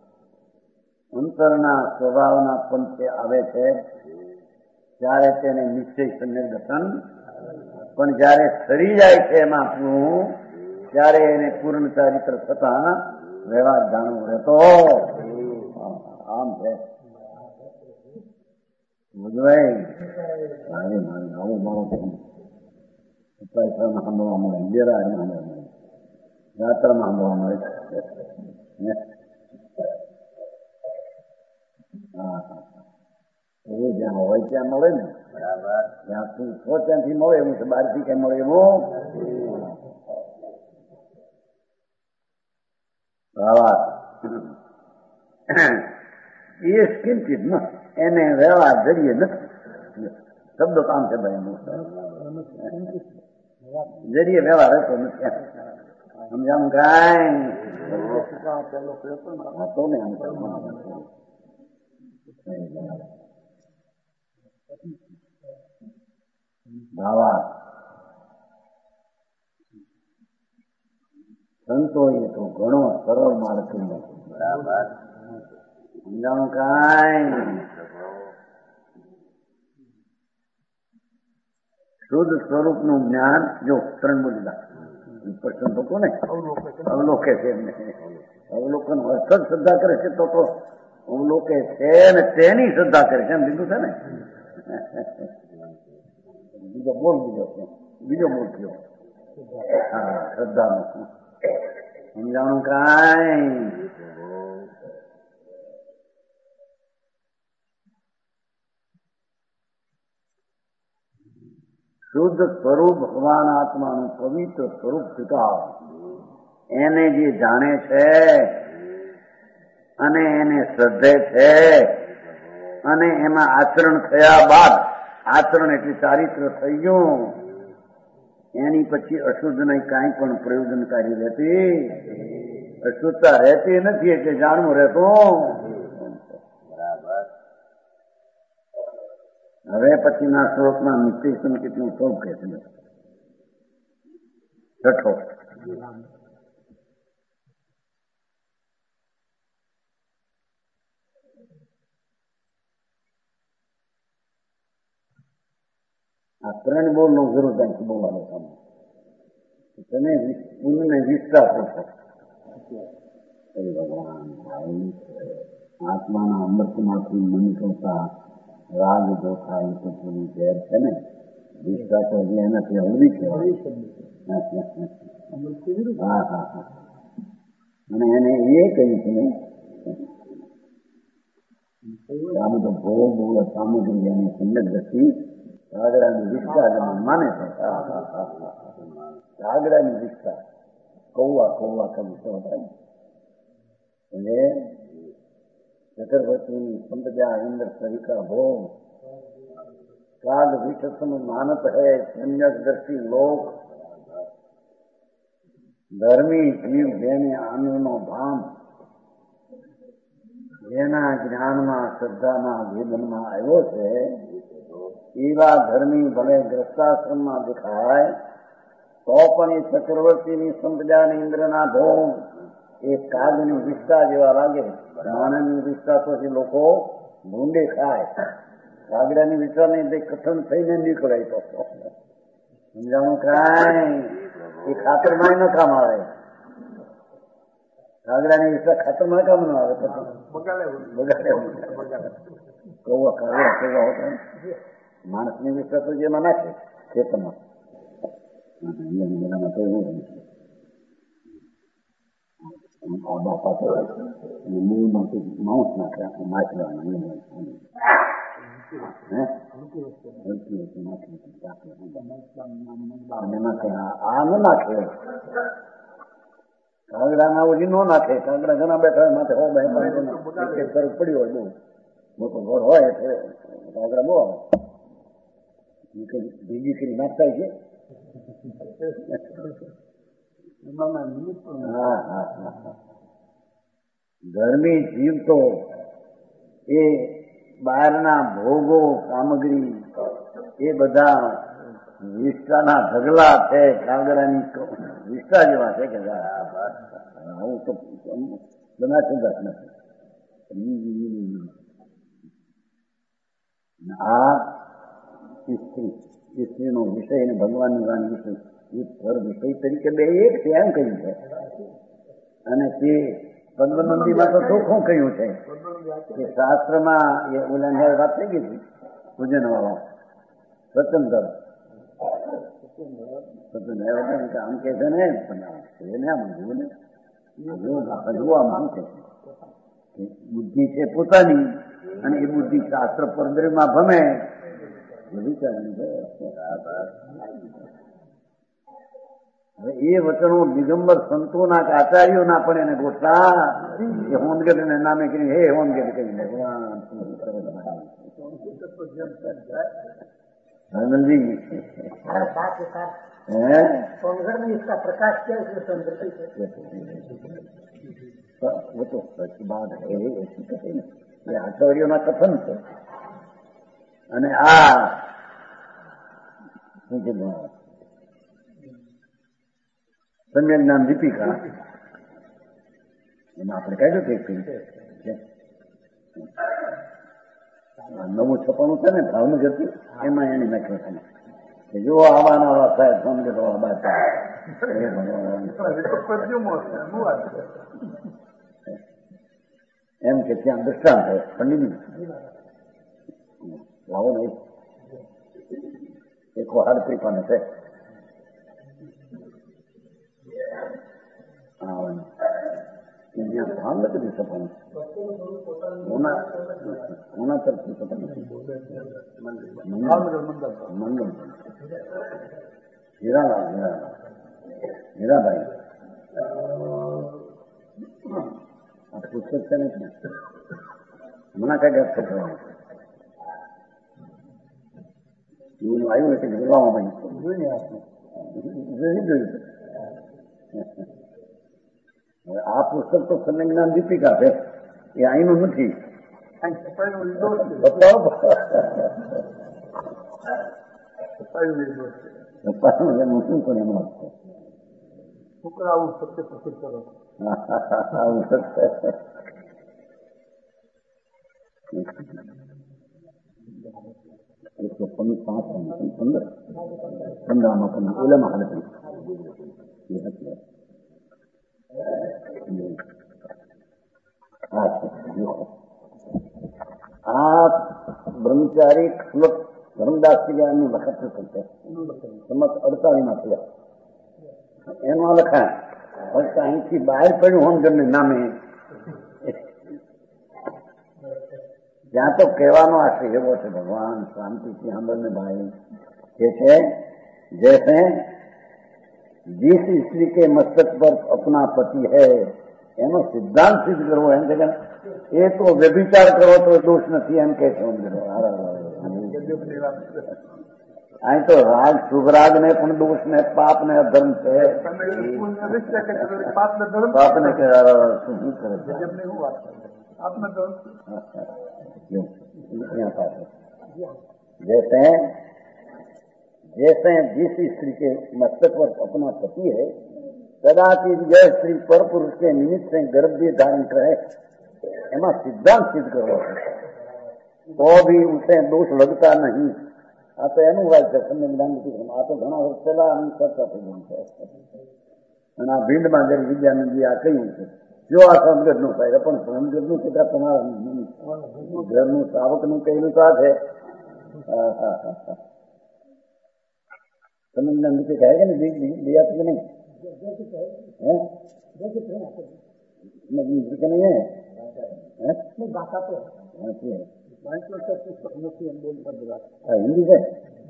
અંતરના સ્વભાવના પંથે આવે છે ત્યારે તેને નિશ્ચય નિર્ગઠન. પણ જયારે સરી જાય છે એમાં પૂર્ણ ત્યારે એને પૂર્ણ ચારિત્ર થતા વ્યવહાર જાણવો રહેતો આમ છે. બુજવાય આવું મારો સાંભળવા મળે, બેરામાં મળે, યાત્રામાં સાંભળવા મળે. એવું જ્યાં હોય ત્યાં મળે ને. બરાબર. જ્યાંથી છો ત્યાંથી મળે એવું છે, બહારથી કઈ મળે એવું. વ્યવહાર એ કિંચિત ન એને વ્યવહાર જરીએ નથી. શબ્દો કામ છે ભાઈ એનું જરીએ વ્યવહાર રહેતો નથી. સમજાવું કાંઈ. તો ને ભાવા સંતોએ તો ઘણો સરળ માર્ગ કર્યો. બરાબર. સમજાણું કાંઈ. શુદ્ધ સ્વરૂપનું જ્ઞાન જો ત્રણ બોલીલા પ્રશ્ન તો કોને અવલોકે છે એમને અવલોકન અર્થ જ શ્રદ્ધા કરે છે તો અવલોકે છે ને તેની શ્રદ્ધા કરે છે એમ લીધું છે ને. બીજો બોલ થયો હા શ્રદ્ધાનો. સમજાણું કાંઈ. શુદ્ધ સ્વરૂપ ભગવાન આત્માનું પવિત્ર સ્વરૂપ સ્વીકાર એને જે જાણે છે અને એને શ્રદ્ધે છે અને એમાં આચરણ થયા બાદ આચરણ એટલે ચારિત્ર થઈ ગયું એની પછી અશુદ્ધ નહીં કાંઈ પણ પ્રયોજનકારી રહેતી, અશુદ્ધતા રહેતી નથી એટલે જાણવું રહેતો. બરાબર. હવે પછીના શ્લોકમાં નિશ્ચય સંકેતનું સ્વરૂપ કહે છે. છઠ્ઠો આ ત્રણ બોલનો જરૂર ત્યાંથી બોલવાનો તમે. તમે પૂર્ણને વિસ્તાર કરશો. ભગવાન આત્માના અમૃતમાંથી મન કરતા રાગ જો થાય તો પૂરી ઝેર છે ને, વિસ્તાર તો હજી એનાથી હળવી કહેવાય. હા હા હા. અને એને એ કહ્યું છે આ બધો ભોગ સામગ્રી અને સંગત દ્રષ્ટિ કાગડાની વિસ્તાર માને છે. કાગડાની વિસ્તાર કૌવા કૌવા કવિ એટલે ચક્રવર્તીની સંપજા ઇન્દ્ર સરિકા ભોગ કાગ વિષસમ માનત હૈ સમ્યક દ્રષ્ટિ લોક ધર્મી જીવ જેને આનંદનો ભાન જેના જ્ઞાનમાં શ્રદ્ધામાં વેદનમાં આવ્યો છે એવા ધર્મી ભલે ગ્રસ્તાશ્રમમાં દેખાય તો પણ એ ચક્રવર્તીની સંપજા અને ઇન્દ્રના ભોગ એ કાગની વિસ્તાર જેવા લાગે. માનવની વિસ્તાર તો જે લોકો ભૂંડે ખાય, કાગડાની વિસ્તાર ને કથન થઈને નીકળે તો સમજાણું કાંઈ એ ખાતરમાં ન કામ આવે. કાગડાની વિસ્તાર ખાતરમાં કામ ન આવે, બગાડે કૌવા કાગડા કૌવા હોતા. માણસની વિસ્તાર તો જેમાં નાખે ખેતરમાં બધામાં તો એવું હોય છે. બાપા તો મૂળમાંથી માઉસ નાખે માછલાના આ ન નાખે. કાગડા ઓછી ન નાખે. કાગડા ઘણા બેઠા હોય માથે હો ફરક પડ્યો હોય, બહુ મોટો ઘર હોય એટલે કાગડા બહુ આવે ભેગી કરી નાખતા છે. ધર્મી જીવ તો એ બહારના ભોગો સામગ્રી એ બધા વિસ્તારના ઢગલા છે, કાગડાની વિસ્તાર જેવા છે કે હું તો બના ચિંતા નથી. આ સ્ત્રીનો વિષય અને ભગવાનની વાણી વિષય એ પર વિષય તરીકે બે એક છે એમ કહ્યું છે. અને તે પદ્મનંદીમાં તો ચોખ્ખું કહ્યું છે કે શાસ્ત્રમાં એ ઓલા વાત થઈ ગઈ હતી પૂજન વાળો સ્વતંત્ર આમ કે છે ને પણ આમ જુઓ ને જોવામાં શું છે બુદ્ધિ છે પોતાની અને એ બુદ્ધિ શાસ્ત્ર પરદ્રમાં ભમે હવે એ વચનો દિગંબર સંતોના કે આચાર્યોના પણ એને ગોઠતા એ હોનગઢ ને નામે કરી હે હોનગઢ કરી ભગવાન आनंदी सोनगढ़ में इसका प्रकाश क्या है, इसमें संस्कृति है वो तो सच बात है, ऐसी कहे ये आचार्योના કથન છે. અને આ સમ્યક જ્ઞાન દીપિકા એમાં આપણે કાઢ્યું છે નવું છપાણું છે ને ભાવનગર થી એમાં એને નાખ્યું છે જો આવાના આવા થાય ભાવનગર બાદ એમ કે ત્યાં દ્રષ્ટાંત હોય પંડિત લાવો નહીં એક હાડ કૃપાને છે ભાવનગર થી છપાણું કોના તરફથી છપાણું મંગલ હીરાભાઈ આ પુસ્તક છે ને હમણાં કઈ ગત થવાનું એવું આવ્યું એટલે જોવામાં જોઈને જોયું. હવે આ પુસ્તક તો સંજ્ઞાન દીપિકા છે, એ અહીંનું નથી. શું પણ એમાં છોકરા આવું સત્ય પ્રસિદ્ધ કરો. આવું સત્ય 115 ઓલામાં હાલત આ બ્રહ્મચારી શ્લોક ધર્મદાસ નું લખત છે, સમજ 48 માં થયા એમાં લખાય. ફક્ત અહીંથી બહાર પડ્યું હોમજનને નામે જ્યાં તો કહેવાનો આશય એવો છે, ભગવાન શાંતિથી સાંભળને ભાઈ કે છે जैसे जिस स्त्री के मस्तक पर अपना पति है એનો સિદ્ધાંત સિદ્ધ કરવો એમ છે કે એ તો વ્યભિચાર કરો તો દોષ નથી એમ કે છે. અહીં તો રાગ શુભરાગ ને પણ દોષ ને પાપ ને અધર્મ છે. પાપ ને શું કરે છે? जैसे जिस स्त्री के मस्तक पर अपना पति है कदाचित यह स्त्री पर पुरुष के निमित्त से गर्भ भी धारण करे, एमा सिद्धांत सिद्ध करो तो भी उसे दोष लगता नहीं. आ तो एनु વાત છે સંજ્ઞાન આ તો ઘણા વર્ષ પહેલા ચર્ચા થઈ ગઈ છે. અને આ ભીંડમાં જયારે વિદ્યાનંદજી આ કહ્યું છે જો આ સમજનું થાય પણ સમજનું કેટલા તમારા ઘરનું સાવકનું કહેલું તો આ છે. संज्ञान नीचे कहेगा ना दिया तो नहीं है नहीं है हिंदी से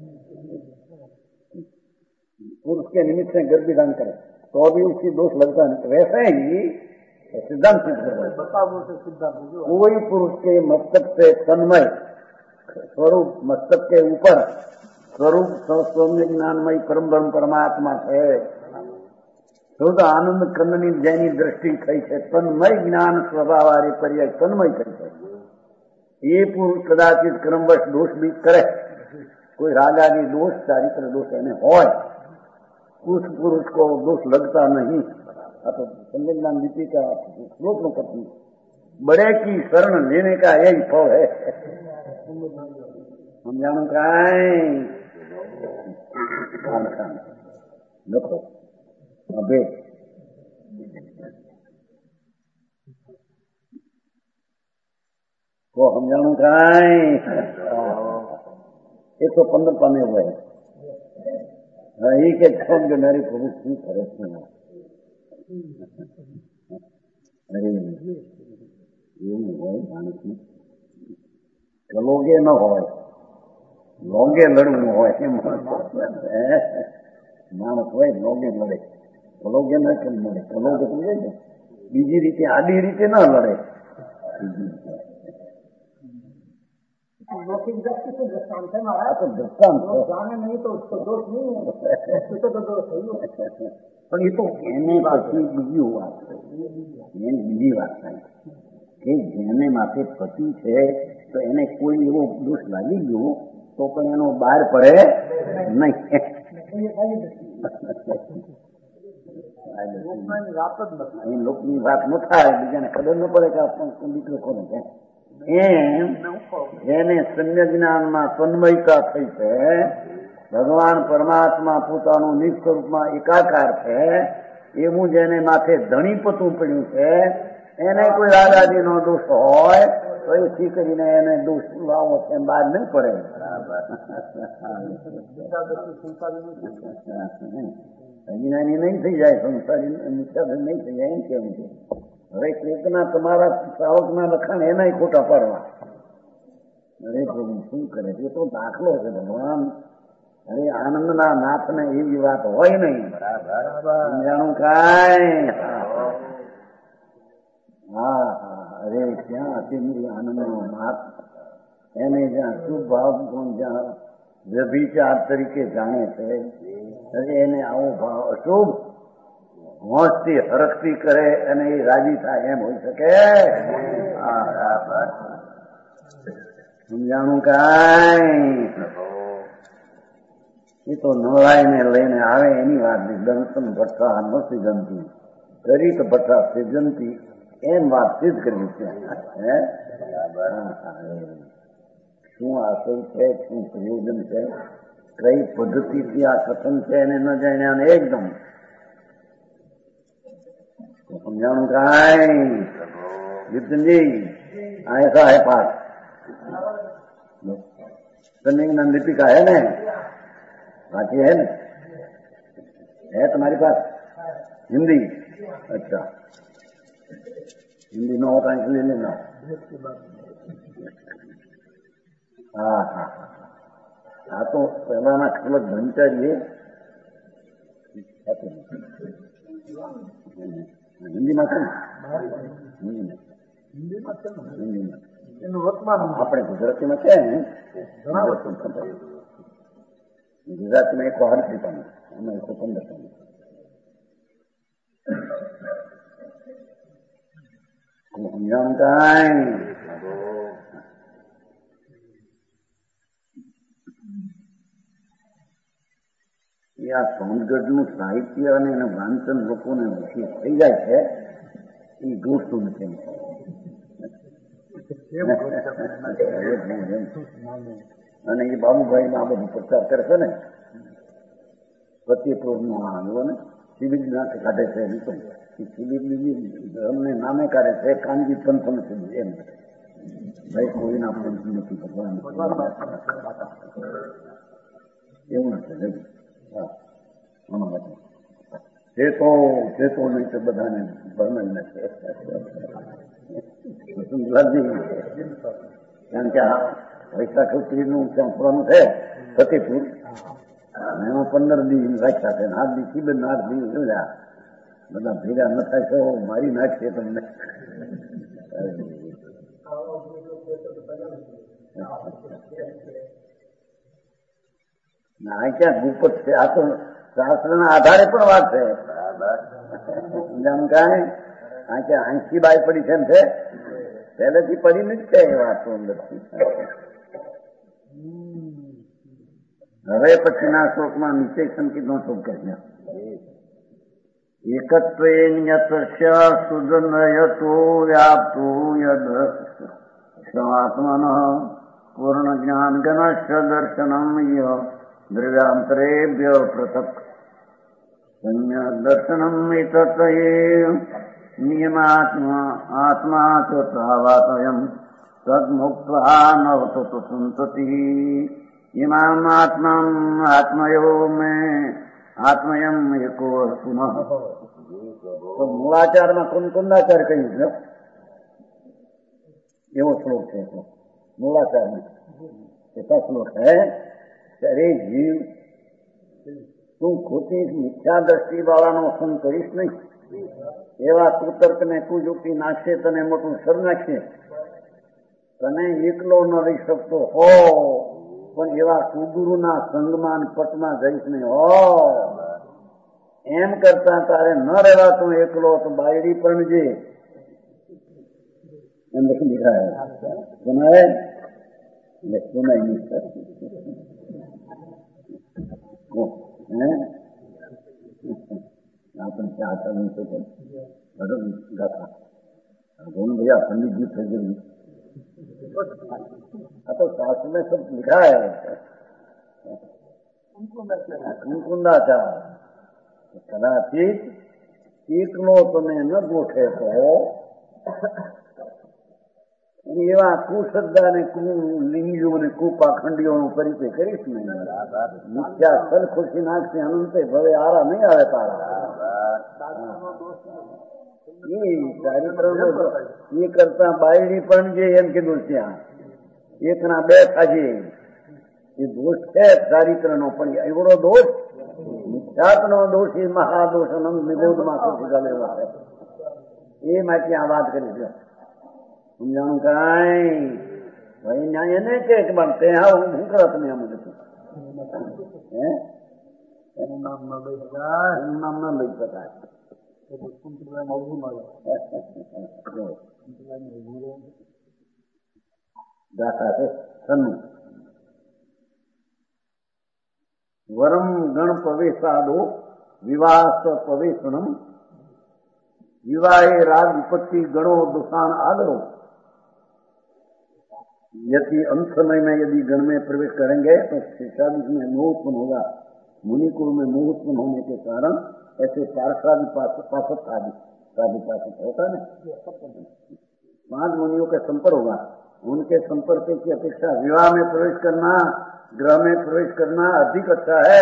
पुरुष के निमित्त से गर्भ दान करे तो भी उसकी दोष लगता नहीं. वैसे ही सिद्धांत सिद्ध कर कोई पुरुष के मस्तक से तन्मय स्वरूप मस्तक के ऊपर स्वरूप सौम्य ज्ञानमय परम ब्रह्म परमात्मा है. શુદ્ધ આનંદ કંદની જેની દ્રષ્ટિ થઈ છે તન્મય જ્ઞાન સ્વભાવારી પર્યાય તન્મય થઈ છે. એ પુરુષ કદાચિત ક્રમવશ દોષ બી કરે, કોઈ રાગાદી दोष चारित्र दोष એને હોય, उस पुरुष को दोष लगता नहीं. આ તો સંજ્ઞાન દીપિકા શ્લોક નું કથન. बड़े की शरण लेने का यही फल है. સમજાણું કાંઈ લખો હવે તો સમજાણું કાંઈ એ તો 15 પાને હોય. એ કે નારી પુરુષ શું કરે છે? અરે એવું હોય માણસનું કલોગે ન હોય, લોંગે લડવું હોય. માણસ હોય લોંગે લડે, કલોગે ન કેમ લડે? કલોગે સમજે ને બીજી રીતે આડી રીતે ન લડે. लौकिक दृष्टि से दृष्टांत है महाराज. तो दृष्टांत जाने नहीं तो उसको दोष नहीं है, उसको तो दोष है. પણ એ તો એને પછી બીજી વાત છે, એની બીજી વાત થાય કે જેને માથે પતિ છે તો એને કોઈ એવો દોષ લાગી ગયો તો પણ એનો બહાર પડે નહીં. અહીં લોકની વાત ન થાય, બીજાને ખબર ન પડે કે આપણને દીકરો કોને છે. એમ જેને સમ્ય જ્ઞાનમાં તન્મયતા થઈ છે, ભગવાન પરમાત્મા પોતાનું નિજ સ્વરૂપમાં એકાકાર છે, એવું જેને માથે ધણીપતું પડ્યું છે એને કોઈ રાજાજીનો દોષ હોય તો એથી કરીને એને દોષ લાવો છે બહાર નહીં પડે. અજ્ઞાની નહીં થઈ જાય, સંસારી મિથ્યાધન નહીં થઈ જાય એમ કેવું છે. હવે કોકના તમારા શ્રાવકના લખાણ એનાય ખોટા પાડવા. અરે પ્રભુ શું કરે? એ તો દાખલો છે ભગવાન. અરે આનંદના નાથને એવી વાત હોય નહીં. સમજાણું કાંઈ? હા હા. અરે ક્યાં અતિમિર આનંદનો નાથ એને જ્યાં શુભ ભાવ જ્યાં વ્યભિચાર તરીકે જાણે છે એને આવો ભાવ અશુભ હોંશથી હરખથી કરે અને એ રાજી થાય એમ હોઈ શકે? સમજાણું કાંઈ? એ તો નળાઈને લઈને આવે એની વાત નહીં. દંતન ભઠ્ઠા ન સિજંતી કરી તો ભઠ્ઠા સિજંતી એમ વાત સિદ્ધ કરવી છે. શું આશય છે, શું પ્રયોજન છે, કઈ પદ્ધતિથી આ કથન છે એને ન જાણ્યા એકદમ समझाणु काई विपिन जी ऐसा है पाठ स्टनिंग लिपिका है ना, बाकी है ना, है तुम्हारे पास हिंदी? अच्छा, हिंदी में होता है ले लेना. हाँ हाँ हाँ, तो પહેલાના કેટલાક ભણતરીએ હિન્દીમાં છે ને, હિન્દીમાં એનું વર્તમાન આપણે ગુજરાતીમાં છે ને, ગુજરાતીમાં એક હરફી પણ એમાં 115 સમજાણું કાંઈ? આ સોનગઢનું સાહિત્ય અને એના વાંચન લોકોને ઓછી થઈ જાય છે એ ગોઠતું નથી. અને એ બાબુભાઈ આ બધું પ્રચાર કરે છે ને, ફતેપુરનું આવ્યો ને શિબિર નાખે કાઢે છે, એ શિબિર ધર્મને નામે કાઢે છે કાનજી પંથ નથી એમ ભાઈ કોઈના પંથ નથી ભગવાન એવું નથી. તે તો નહીં તો બધાને ભરમાઈ નાખે. કારણ કે આ વૈશાખ સુધીનું ત્યાં પુરાનું છે ફતેપુર, એમાં 15 દી રાખ્યા છે. 8 દી શિબિર 8 દી જોયા બધા ભેગા ન થાય તો મારી નાખશે તમને. આ ક્યાં ગુપત છે? આ તો શાસ્ત્રના આધારે પણ વાત છે. કાંઈ આ ક્યાં 80 બાય પડી છે એમ છે, પહેલેથી પડીને જ છે એ વાત અંદરથી. હવે પછીના શ્લોકમાં નીચે સંકેતનો શ્લોક કહે એકત્વેન્યતસ્ય સુદનયતો વ્યાપ્તો યદ આત્મન પૂર્ણ જ્ઞાન ગણસ્ય દર્શનમ ય દ્રવ્યાંતરેભ્ય પૃથક સમ્યક દર્શનમ એતત નિયમાત્મા આત્મા ચ તાવતયમ તદ્મુક્ત્વા નવતત સંતતિ ઇમામ આત્મમ આત્મયો મે આત્મયમ એકો પુનઃ. તો મૂળાચારમાં કુંદાચાર કહ્યું છે એવો શ્લોક છે. મૂળાચારમાં ऐसा श्लोक है, अरे जीव તું ખોટી મિથ્યા દ્રષ્ટિ વાળાનો સંગ કરીશ નહીં. એવા કુતર્ક ને કુયુક્તિ નાખશે, તને મોટું સર નાખશે, તને એકલો ન રહી શકતો હો, પણ એવા કુગુરુના સંગમાં પટમાં જઈશ નહીં હો. એમ કરતા તારે ન રહેવાતો એકલો તો બાયડી પરણજે એમ લખી દીધા. સુનાય સુનાય નહીં આપણે ત્યાં આચરણ છે ગાથા दोनों भैया पंडित जी थे जब तो शास्त्र में सब लिखा है. कुंकुंदाचार कदाचित એકલો તમે ન ગોઠે તો એવા કુશ્રદ્ધા ને કુલિંગીઓ ને કુપાખંડીઓનો પરિચય કરીશ નહીં. મિથ્યા સર ખુશી નાખશે અનંતે ભવે આરા નહીં આવે તારા. એ કરતા બાયડી પણ જે એમ કીધું ત્યાં એકના બે થાજે એ દોષ છે ચારિત્ર નો, પણ એવડો દોષ મિથ્યાત્વ નો દોષ એ મહાદોષ અનંત નિબોધમાં લેવો છે. એ માટે આ વાત કરી છે. સમજાણું કાંઈ? ભાઈ ન્યાય એને કે પણ તે હું કરો તમે આમ બધું એનું નામ ન લઈ શકાય. ગાથા છે સન્નું. વરમ ગણ પ્રવેશાદો વિવાસ પ્રવેશનમ विवाहे राग विपत्ति गणो दुसान आदरो. यदि अंत समय में यदि गण में प्रवेश करेंगे तो शिक्षादि में मोह उत्पन्न होगा. मुनिकुल में मोह उत्पन्न होने के कारण ऐसे पार्षादि पार्षद आदि पार्षद होता है. 5 मुनियों का संपर्क होगा. उनके संपर्क की अपेक्षा विवाह में प्रवेश करना, ग्रह में प्रवेश करना अधिक अच्छा है.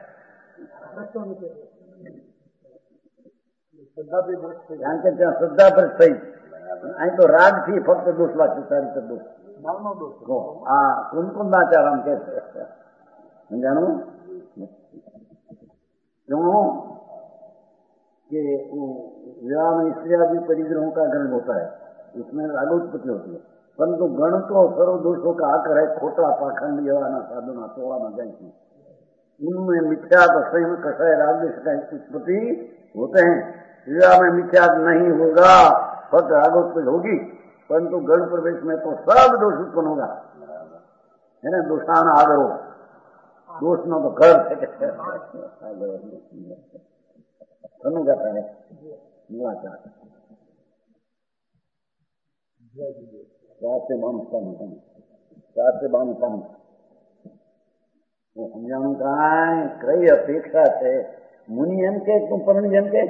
श्रद्धा पर सही. અહીં તો રાગ થી ફક્ત દોષ લાગશે. ચારિત્ર દોષ કુંદકુંદાચાર આમ કે સમજાણું. क्यों कि विवाह में स्त्री आदि परिग्रहों का गण होता है, उसमें रागोत्पत्ति होती है. परंतु गण तो सर्व दोषों का आकर है. खोटा पाखंड यवाना साधना तोड़ा न जाए. उनमें मिथ्या संयम कषाय राग का उत्पत्ति होते हैं. विवाह में मिथ्या नहीं होगा, फक्त रागोत्पत्ति होगी. परंतु गण प्रवेश में तो सब दोष उत्पन्न होगा. है ना. दोषान आदरो. दोष न तो घर कनु जाता है. સમજાણું કાંઈ કઈ અપેક્ષા છે. મુનિ એમ કે તું પરણી એમ કે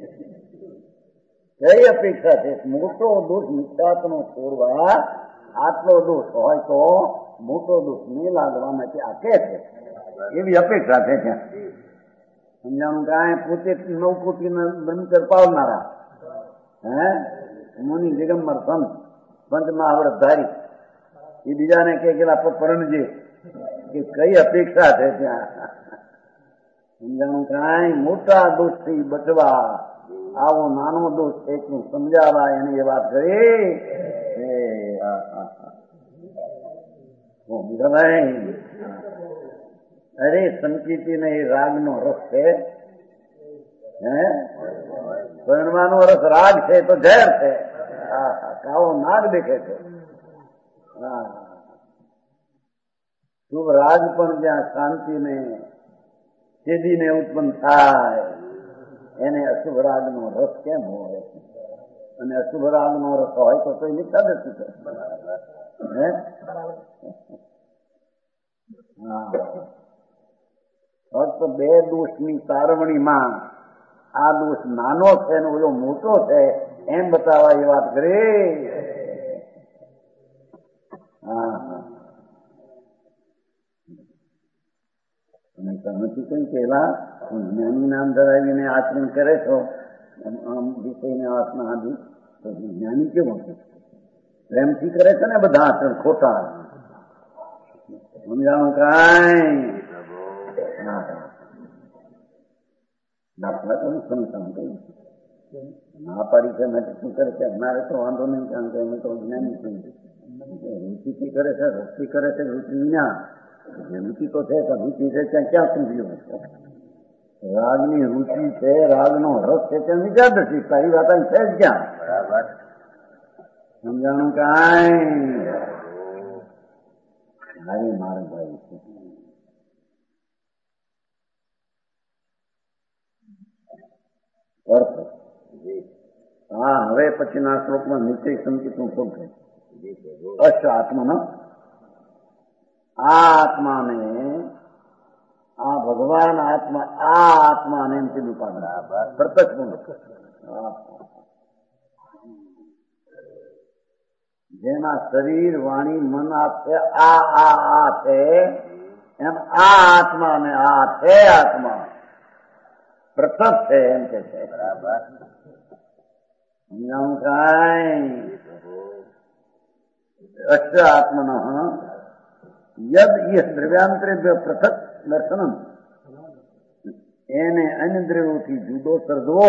કઈ અપેક્ષા છે. મોટો દોષ મિથ્યાત્વનો છોડવા આટલો દોષ હોય તો મોટો દોષ નહીં લાગવા માટે આ કે છે એવી અપેક્ષા છે ત્યાં. સમજાણું કાંઈ પોતે 9 કોટીને બંધ પાવનારા હે મુનિ દિગંબર સંત પંચ મહાવ્રતધારી એ બીજાને કે પરણજે કે કઈ અપેક્ષા છે ત્યાં. સમજાણું કાંઈ મોટા દોષથી બચવા આવો નાનો દોષ એકનું સમજાવવા એને એ વાત કરી. ભાઈ અરે સંકિતી ને એ રાગનો રસ છે. હે પરણવાનો રસ રાગ છે તો ઝેર છે. કાવો નાગ દેખે છે. શુભ રાગ પણ જ્યાં શાંતિને ચેદીને ઉત્પન્ન થાય એને અશુભ રાગનો રસ કેમ હોય? અને અશુભ રાગનો રસ હોય તો કોઈ મિથ્યાદર્શી છે. ફક્ત 2 દોષની તારવણીમાં આ દોષ નાનો છે ને ઓલો મોટો છે એમ બતાવવા એ વાત કરી. અને નથી કઈ પેલા જ્ઞાની નામ ધરાવીને આચરણ કરે છો વિષયને વાસના આદિ તો જ્ઞાની કેવું છે? પ્રેમથી કરે છે ને બધા આચરણ ખોટા. સમજાણું કાંઈ દાખલા તો સમજાણું કઈ ના પાડી છે. મેં શું કરે છે અમારે તો વાંધો નહીં, કારણ કે અમે તો જ્ઞાની છીએ. રુચિથી કરે છે, રસથી કરે છે. રુચિ વિના રુચિ તો છે, રુચિ છે ત્યાં ક્યાં સમજ્યું? રાગની રુચિ છે, રાગનો રસ છે ત્યાં વિચારદર્શી. તારી વાત છે જ ક્યાં? બરાબર. સમજાણું કાંઈ મારી મારે ભાઈ છે. અર્થ હા. હવે પછીના શ્લોકમાં નિશ્ચય સંકેતનું શું છે? અશ આત્માના આ આત્માને આ ભગવાન આત્મા આ આત્માને એમ કીધું પાછળ પ્રત્યક્ષ જેના શરીર વાણી મન આ છે આ છે એમ આ આત્મા ને આ છે આત્મા પ્રત્યક્ષ છે એમ કે છે. બરાબર. સમજાવું કાંઈ અક્ષ આત્મન યદ યહ દ્રવ્યાંતરે પૃથક દર્શનમ એને અન્ય દ્રવ્યોથી જુદો સર્જવો.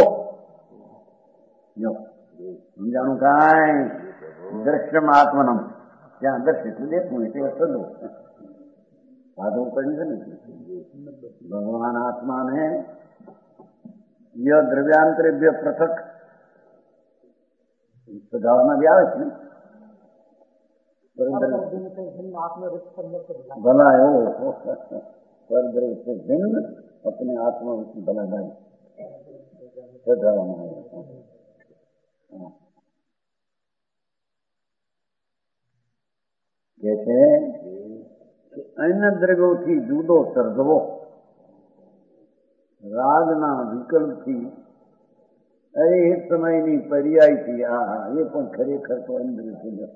સમજાણું કાંઈ દ્રશ્યમ આત્મનમ જ્યાં દર્શિત દેખવું એટલે સર્જવું. સાધવું પડ્યું છે ને. ભગવાન આત્માને ય દ્રવ્યાંતરેભ્ય પૃથક સ્વભાવમાં બી આવે છે ને. ભલા એવો પરદ્રવ્ય से भिन्न अपने आत्मा की भलाई સ્વભાવમાં આવે છે. કે અન્ય દ્રવ્યોથી જુદો સર્જવો રાગના વિકલ્પથી અરે એક સમયની પર્યાયથી એ પણ ખરેખર તો ઇન્દ્રિય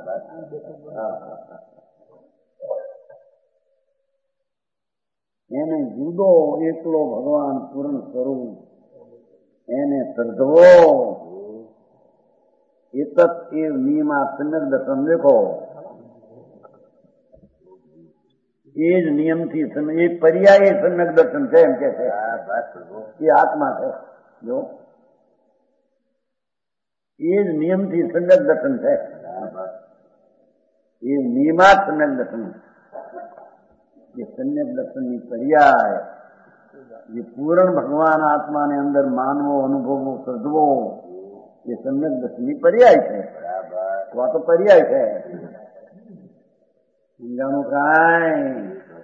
એને જુદો એકલો ભગવાન પૂર્ણ સ્વરૂપ એને સર્જવો એતત એ નિયમા સમ્યક દર્શન દેખો એ જ નિયમથી એ પર્યાય સમ્યક દર્શન છે એમ કે છે એ આત્મા છે. જો એ જ નિયમથી સમ્યક દર્શન છે. એ નિયમાત સમ્યક દર્શન એ સમ્યક દર્શનની પર્યાય જે પૂર્ણ ભગવાન આત્માને અંદર માનવો અનુભવવો સર્જવો એ સમ્યક દર્શનની પર્યાય છે. તો આ તો પર્યાય છે. સમજાણું કાંઈ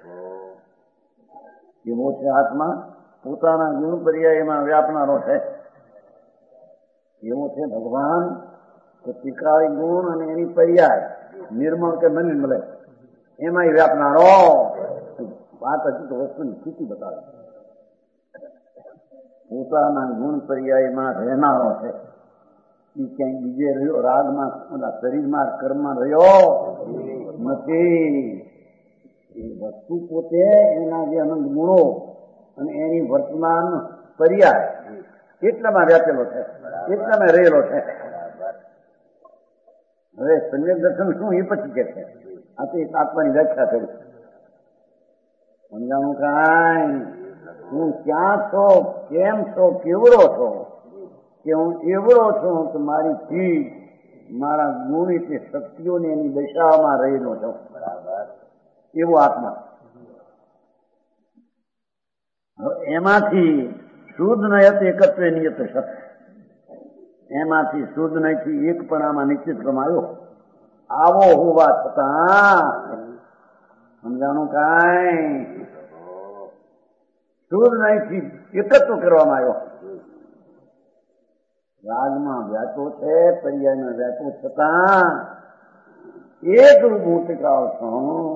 એવો છે આત્મા પોતાના ગુણ પર્યાયમાં વ્યાપનારો છે. એવો છે ભગવાન કે ત્રિકાળી ગુણ અને એની પર્યાય નિર્મળ કે મલિન એમાં વ્યાપનારો. વાત હજી તો વસ્તુની સ્થિતિ બતાવે પોતાના ગુણ પર્યાયમાં રહેનારો છે. એ ક્યાંય બીજે રહ્યો રાગમાં શરીરમાં કર્મમાં રહ્યો નથી. એ વસ્તુ પોતે એના જે અનંત ગુણો અને એની વર્તમાન પર્યાય એટલામાં વ્યાપેલો છે, એટલામાં રહેલો છે. હવે સમ્યક દર્શન શું એ પછી કે છે. આ તો એક આત્માની વ્યાખ્યા કરી. સમજાણું કાંઈ હું ક્યાં છો, કેમ છો, કેવડો છો કે હું એવડો છું કે મારી ચીજ મારા ગુણ એટલે શક્તિઓને એની દશામાં રહેલો છું. એવો આત્મા. એમાંથી શુદ્ધ નયત એકત્વ નિયત સત્ય. એમાંથી શુદ્ધ નયથી એક પણ આમાં નિશ્ચિત કમાયો. આવો હોવા છતાં સમજાણું કાંઈ શુદ્ધ નયથી એકત્વ કરવામાં આવ્યો. રાગમાં વ્યાપો છે, પર્યાયમાં વ્યાપો છતાં એક રૂપ હું ટીકાવ છું.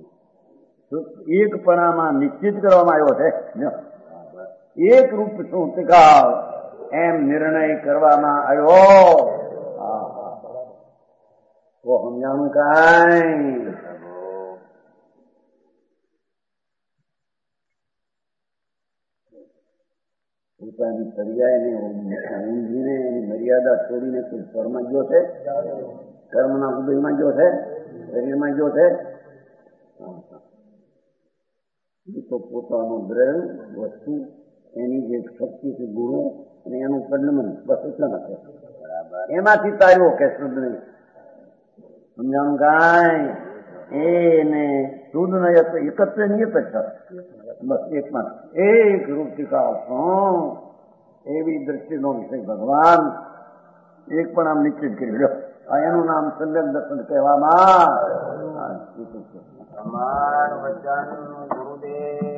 એક પણામાં નિશ્ચિત કરવામાં આવ્યો છે. એક રૂપ શું ટીકાવ એમ નિર્ણય કરવામાં આવ્યો. તો સમજાણું કાંઈ પોતાની પર્યાયને ઊંધીને એની મર્યાદા છોડીને કોઈ કર્મ ગયો છે, કર્મના ઉદયમાં ગયો છે, શરીરમાં ગયો છે. એ તો પોતાનો દ્રવ્ય વસ્તુ એની જે શક્તિ છે ગુણો અને એનું પરિણમન બસ એટલા છે. એમાંથી તાર્યો કે શુદ્ધ નહીં. સમજાણું કાંઈ એને શુદ્ધ નહીં એકત્વ નિયત જ છે. બસ એકમાં એક રૂપ ટીકાવ એવી દ્રષ્ટિનો વિષય ભગવાન એક પણ આમ નિશ્ચિત કરી લ્યો. એનું નામ સમ્યક દર્શન કહેવામાં. સમાન વચન ગુરુદેવ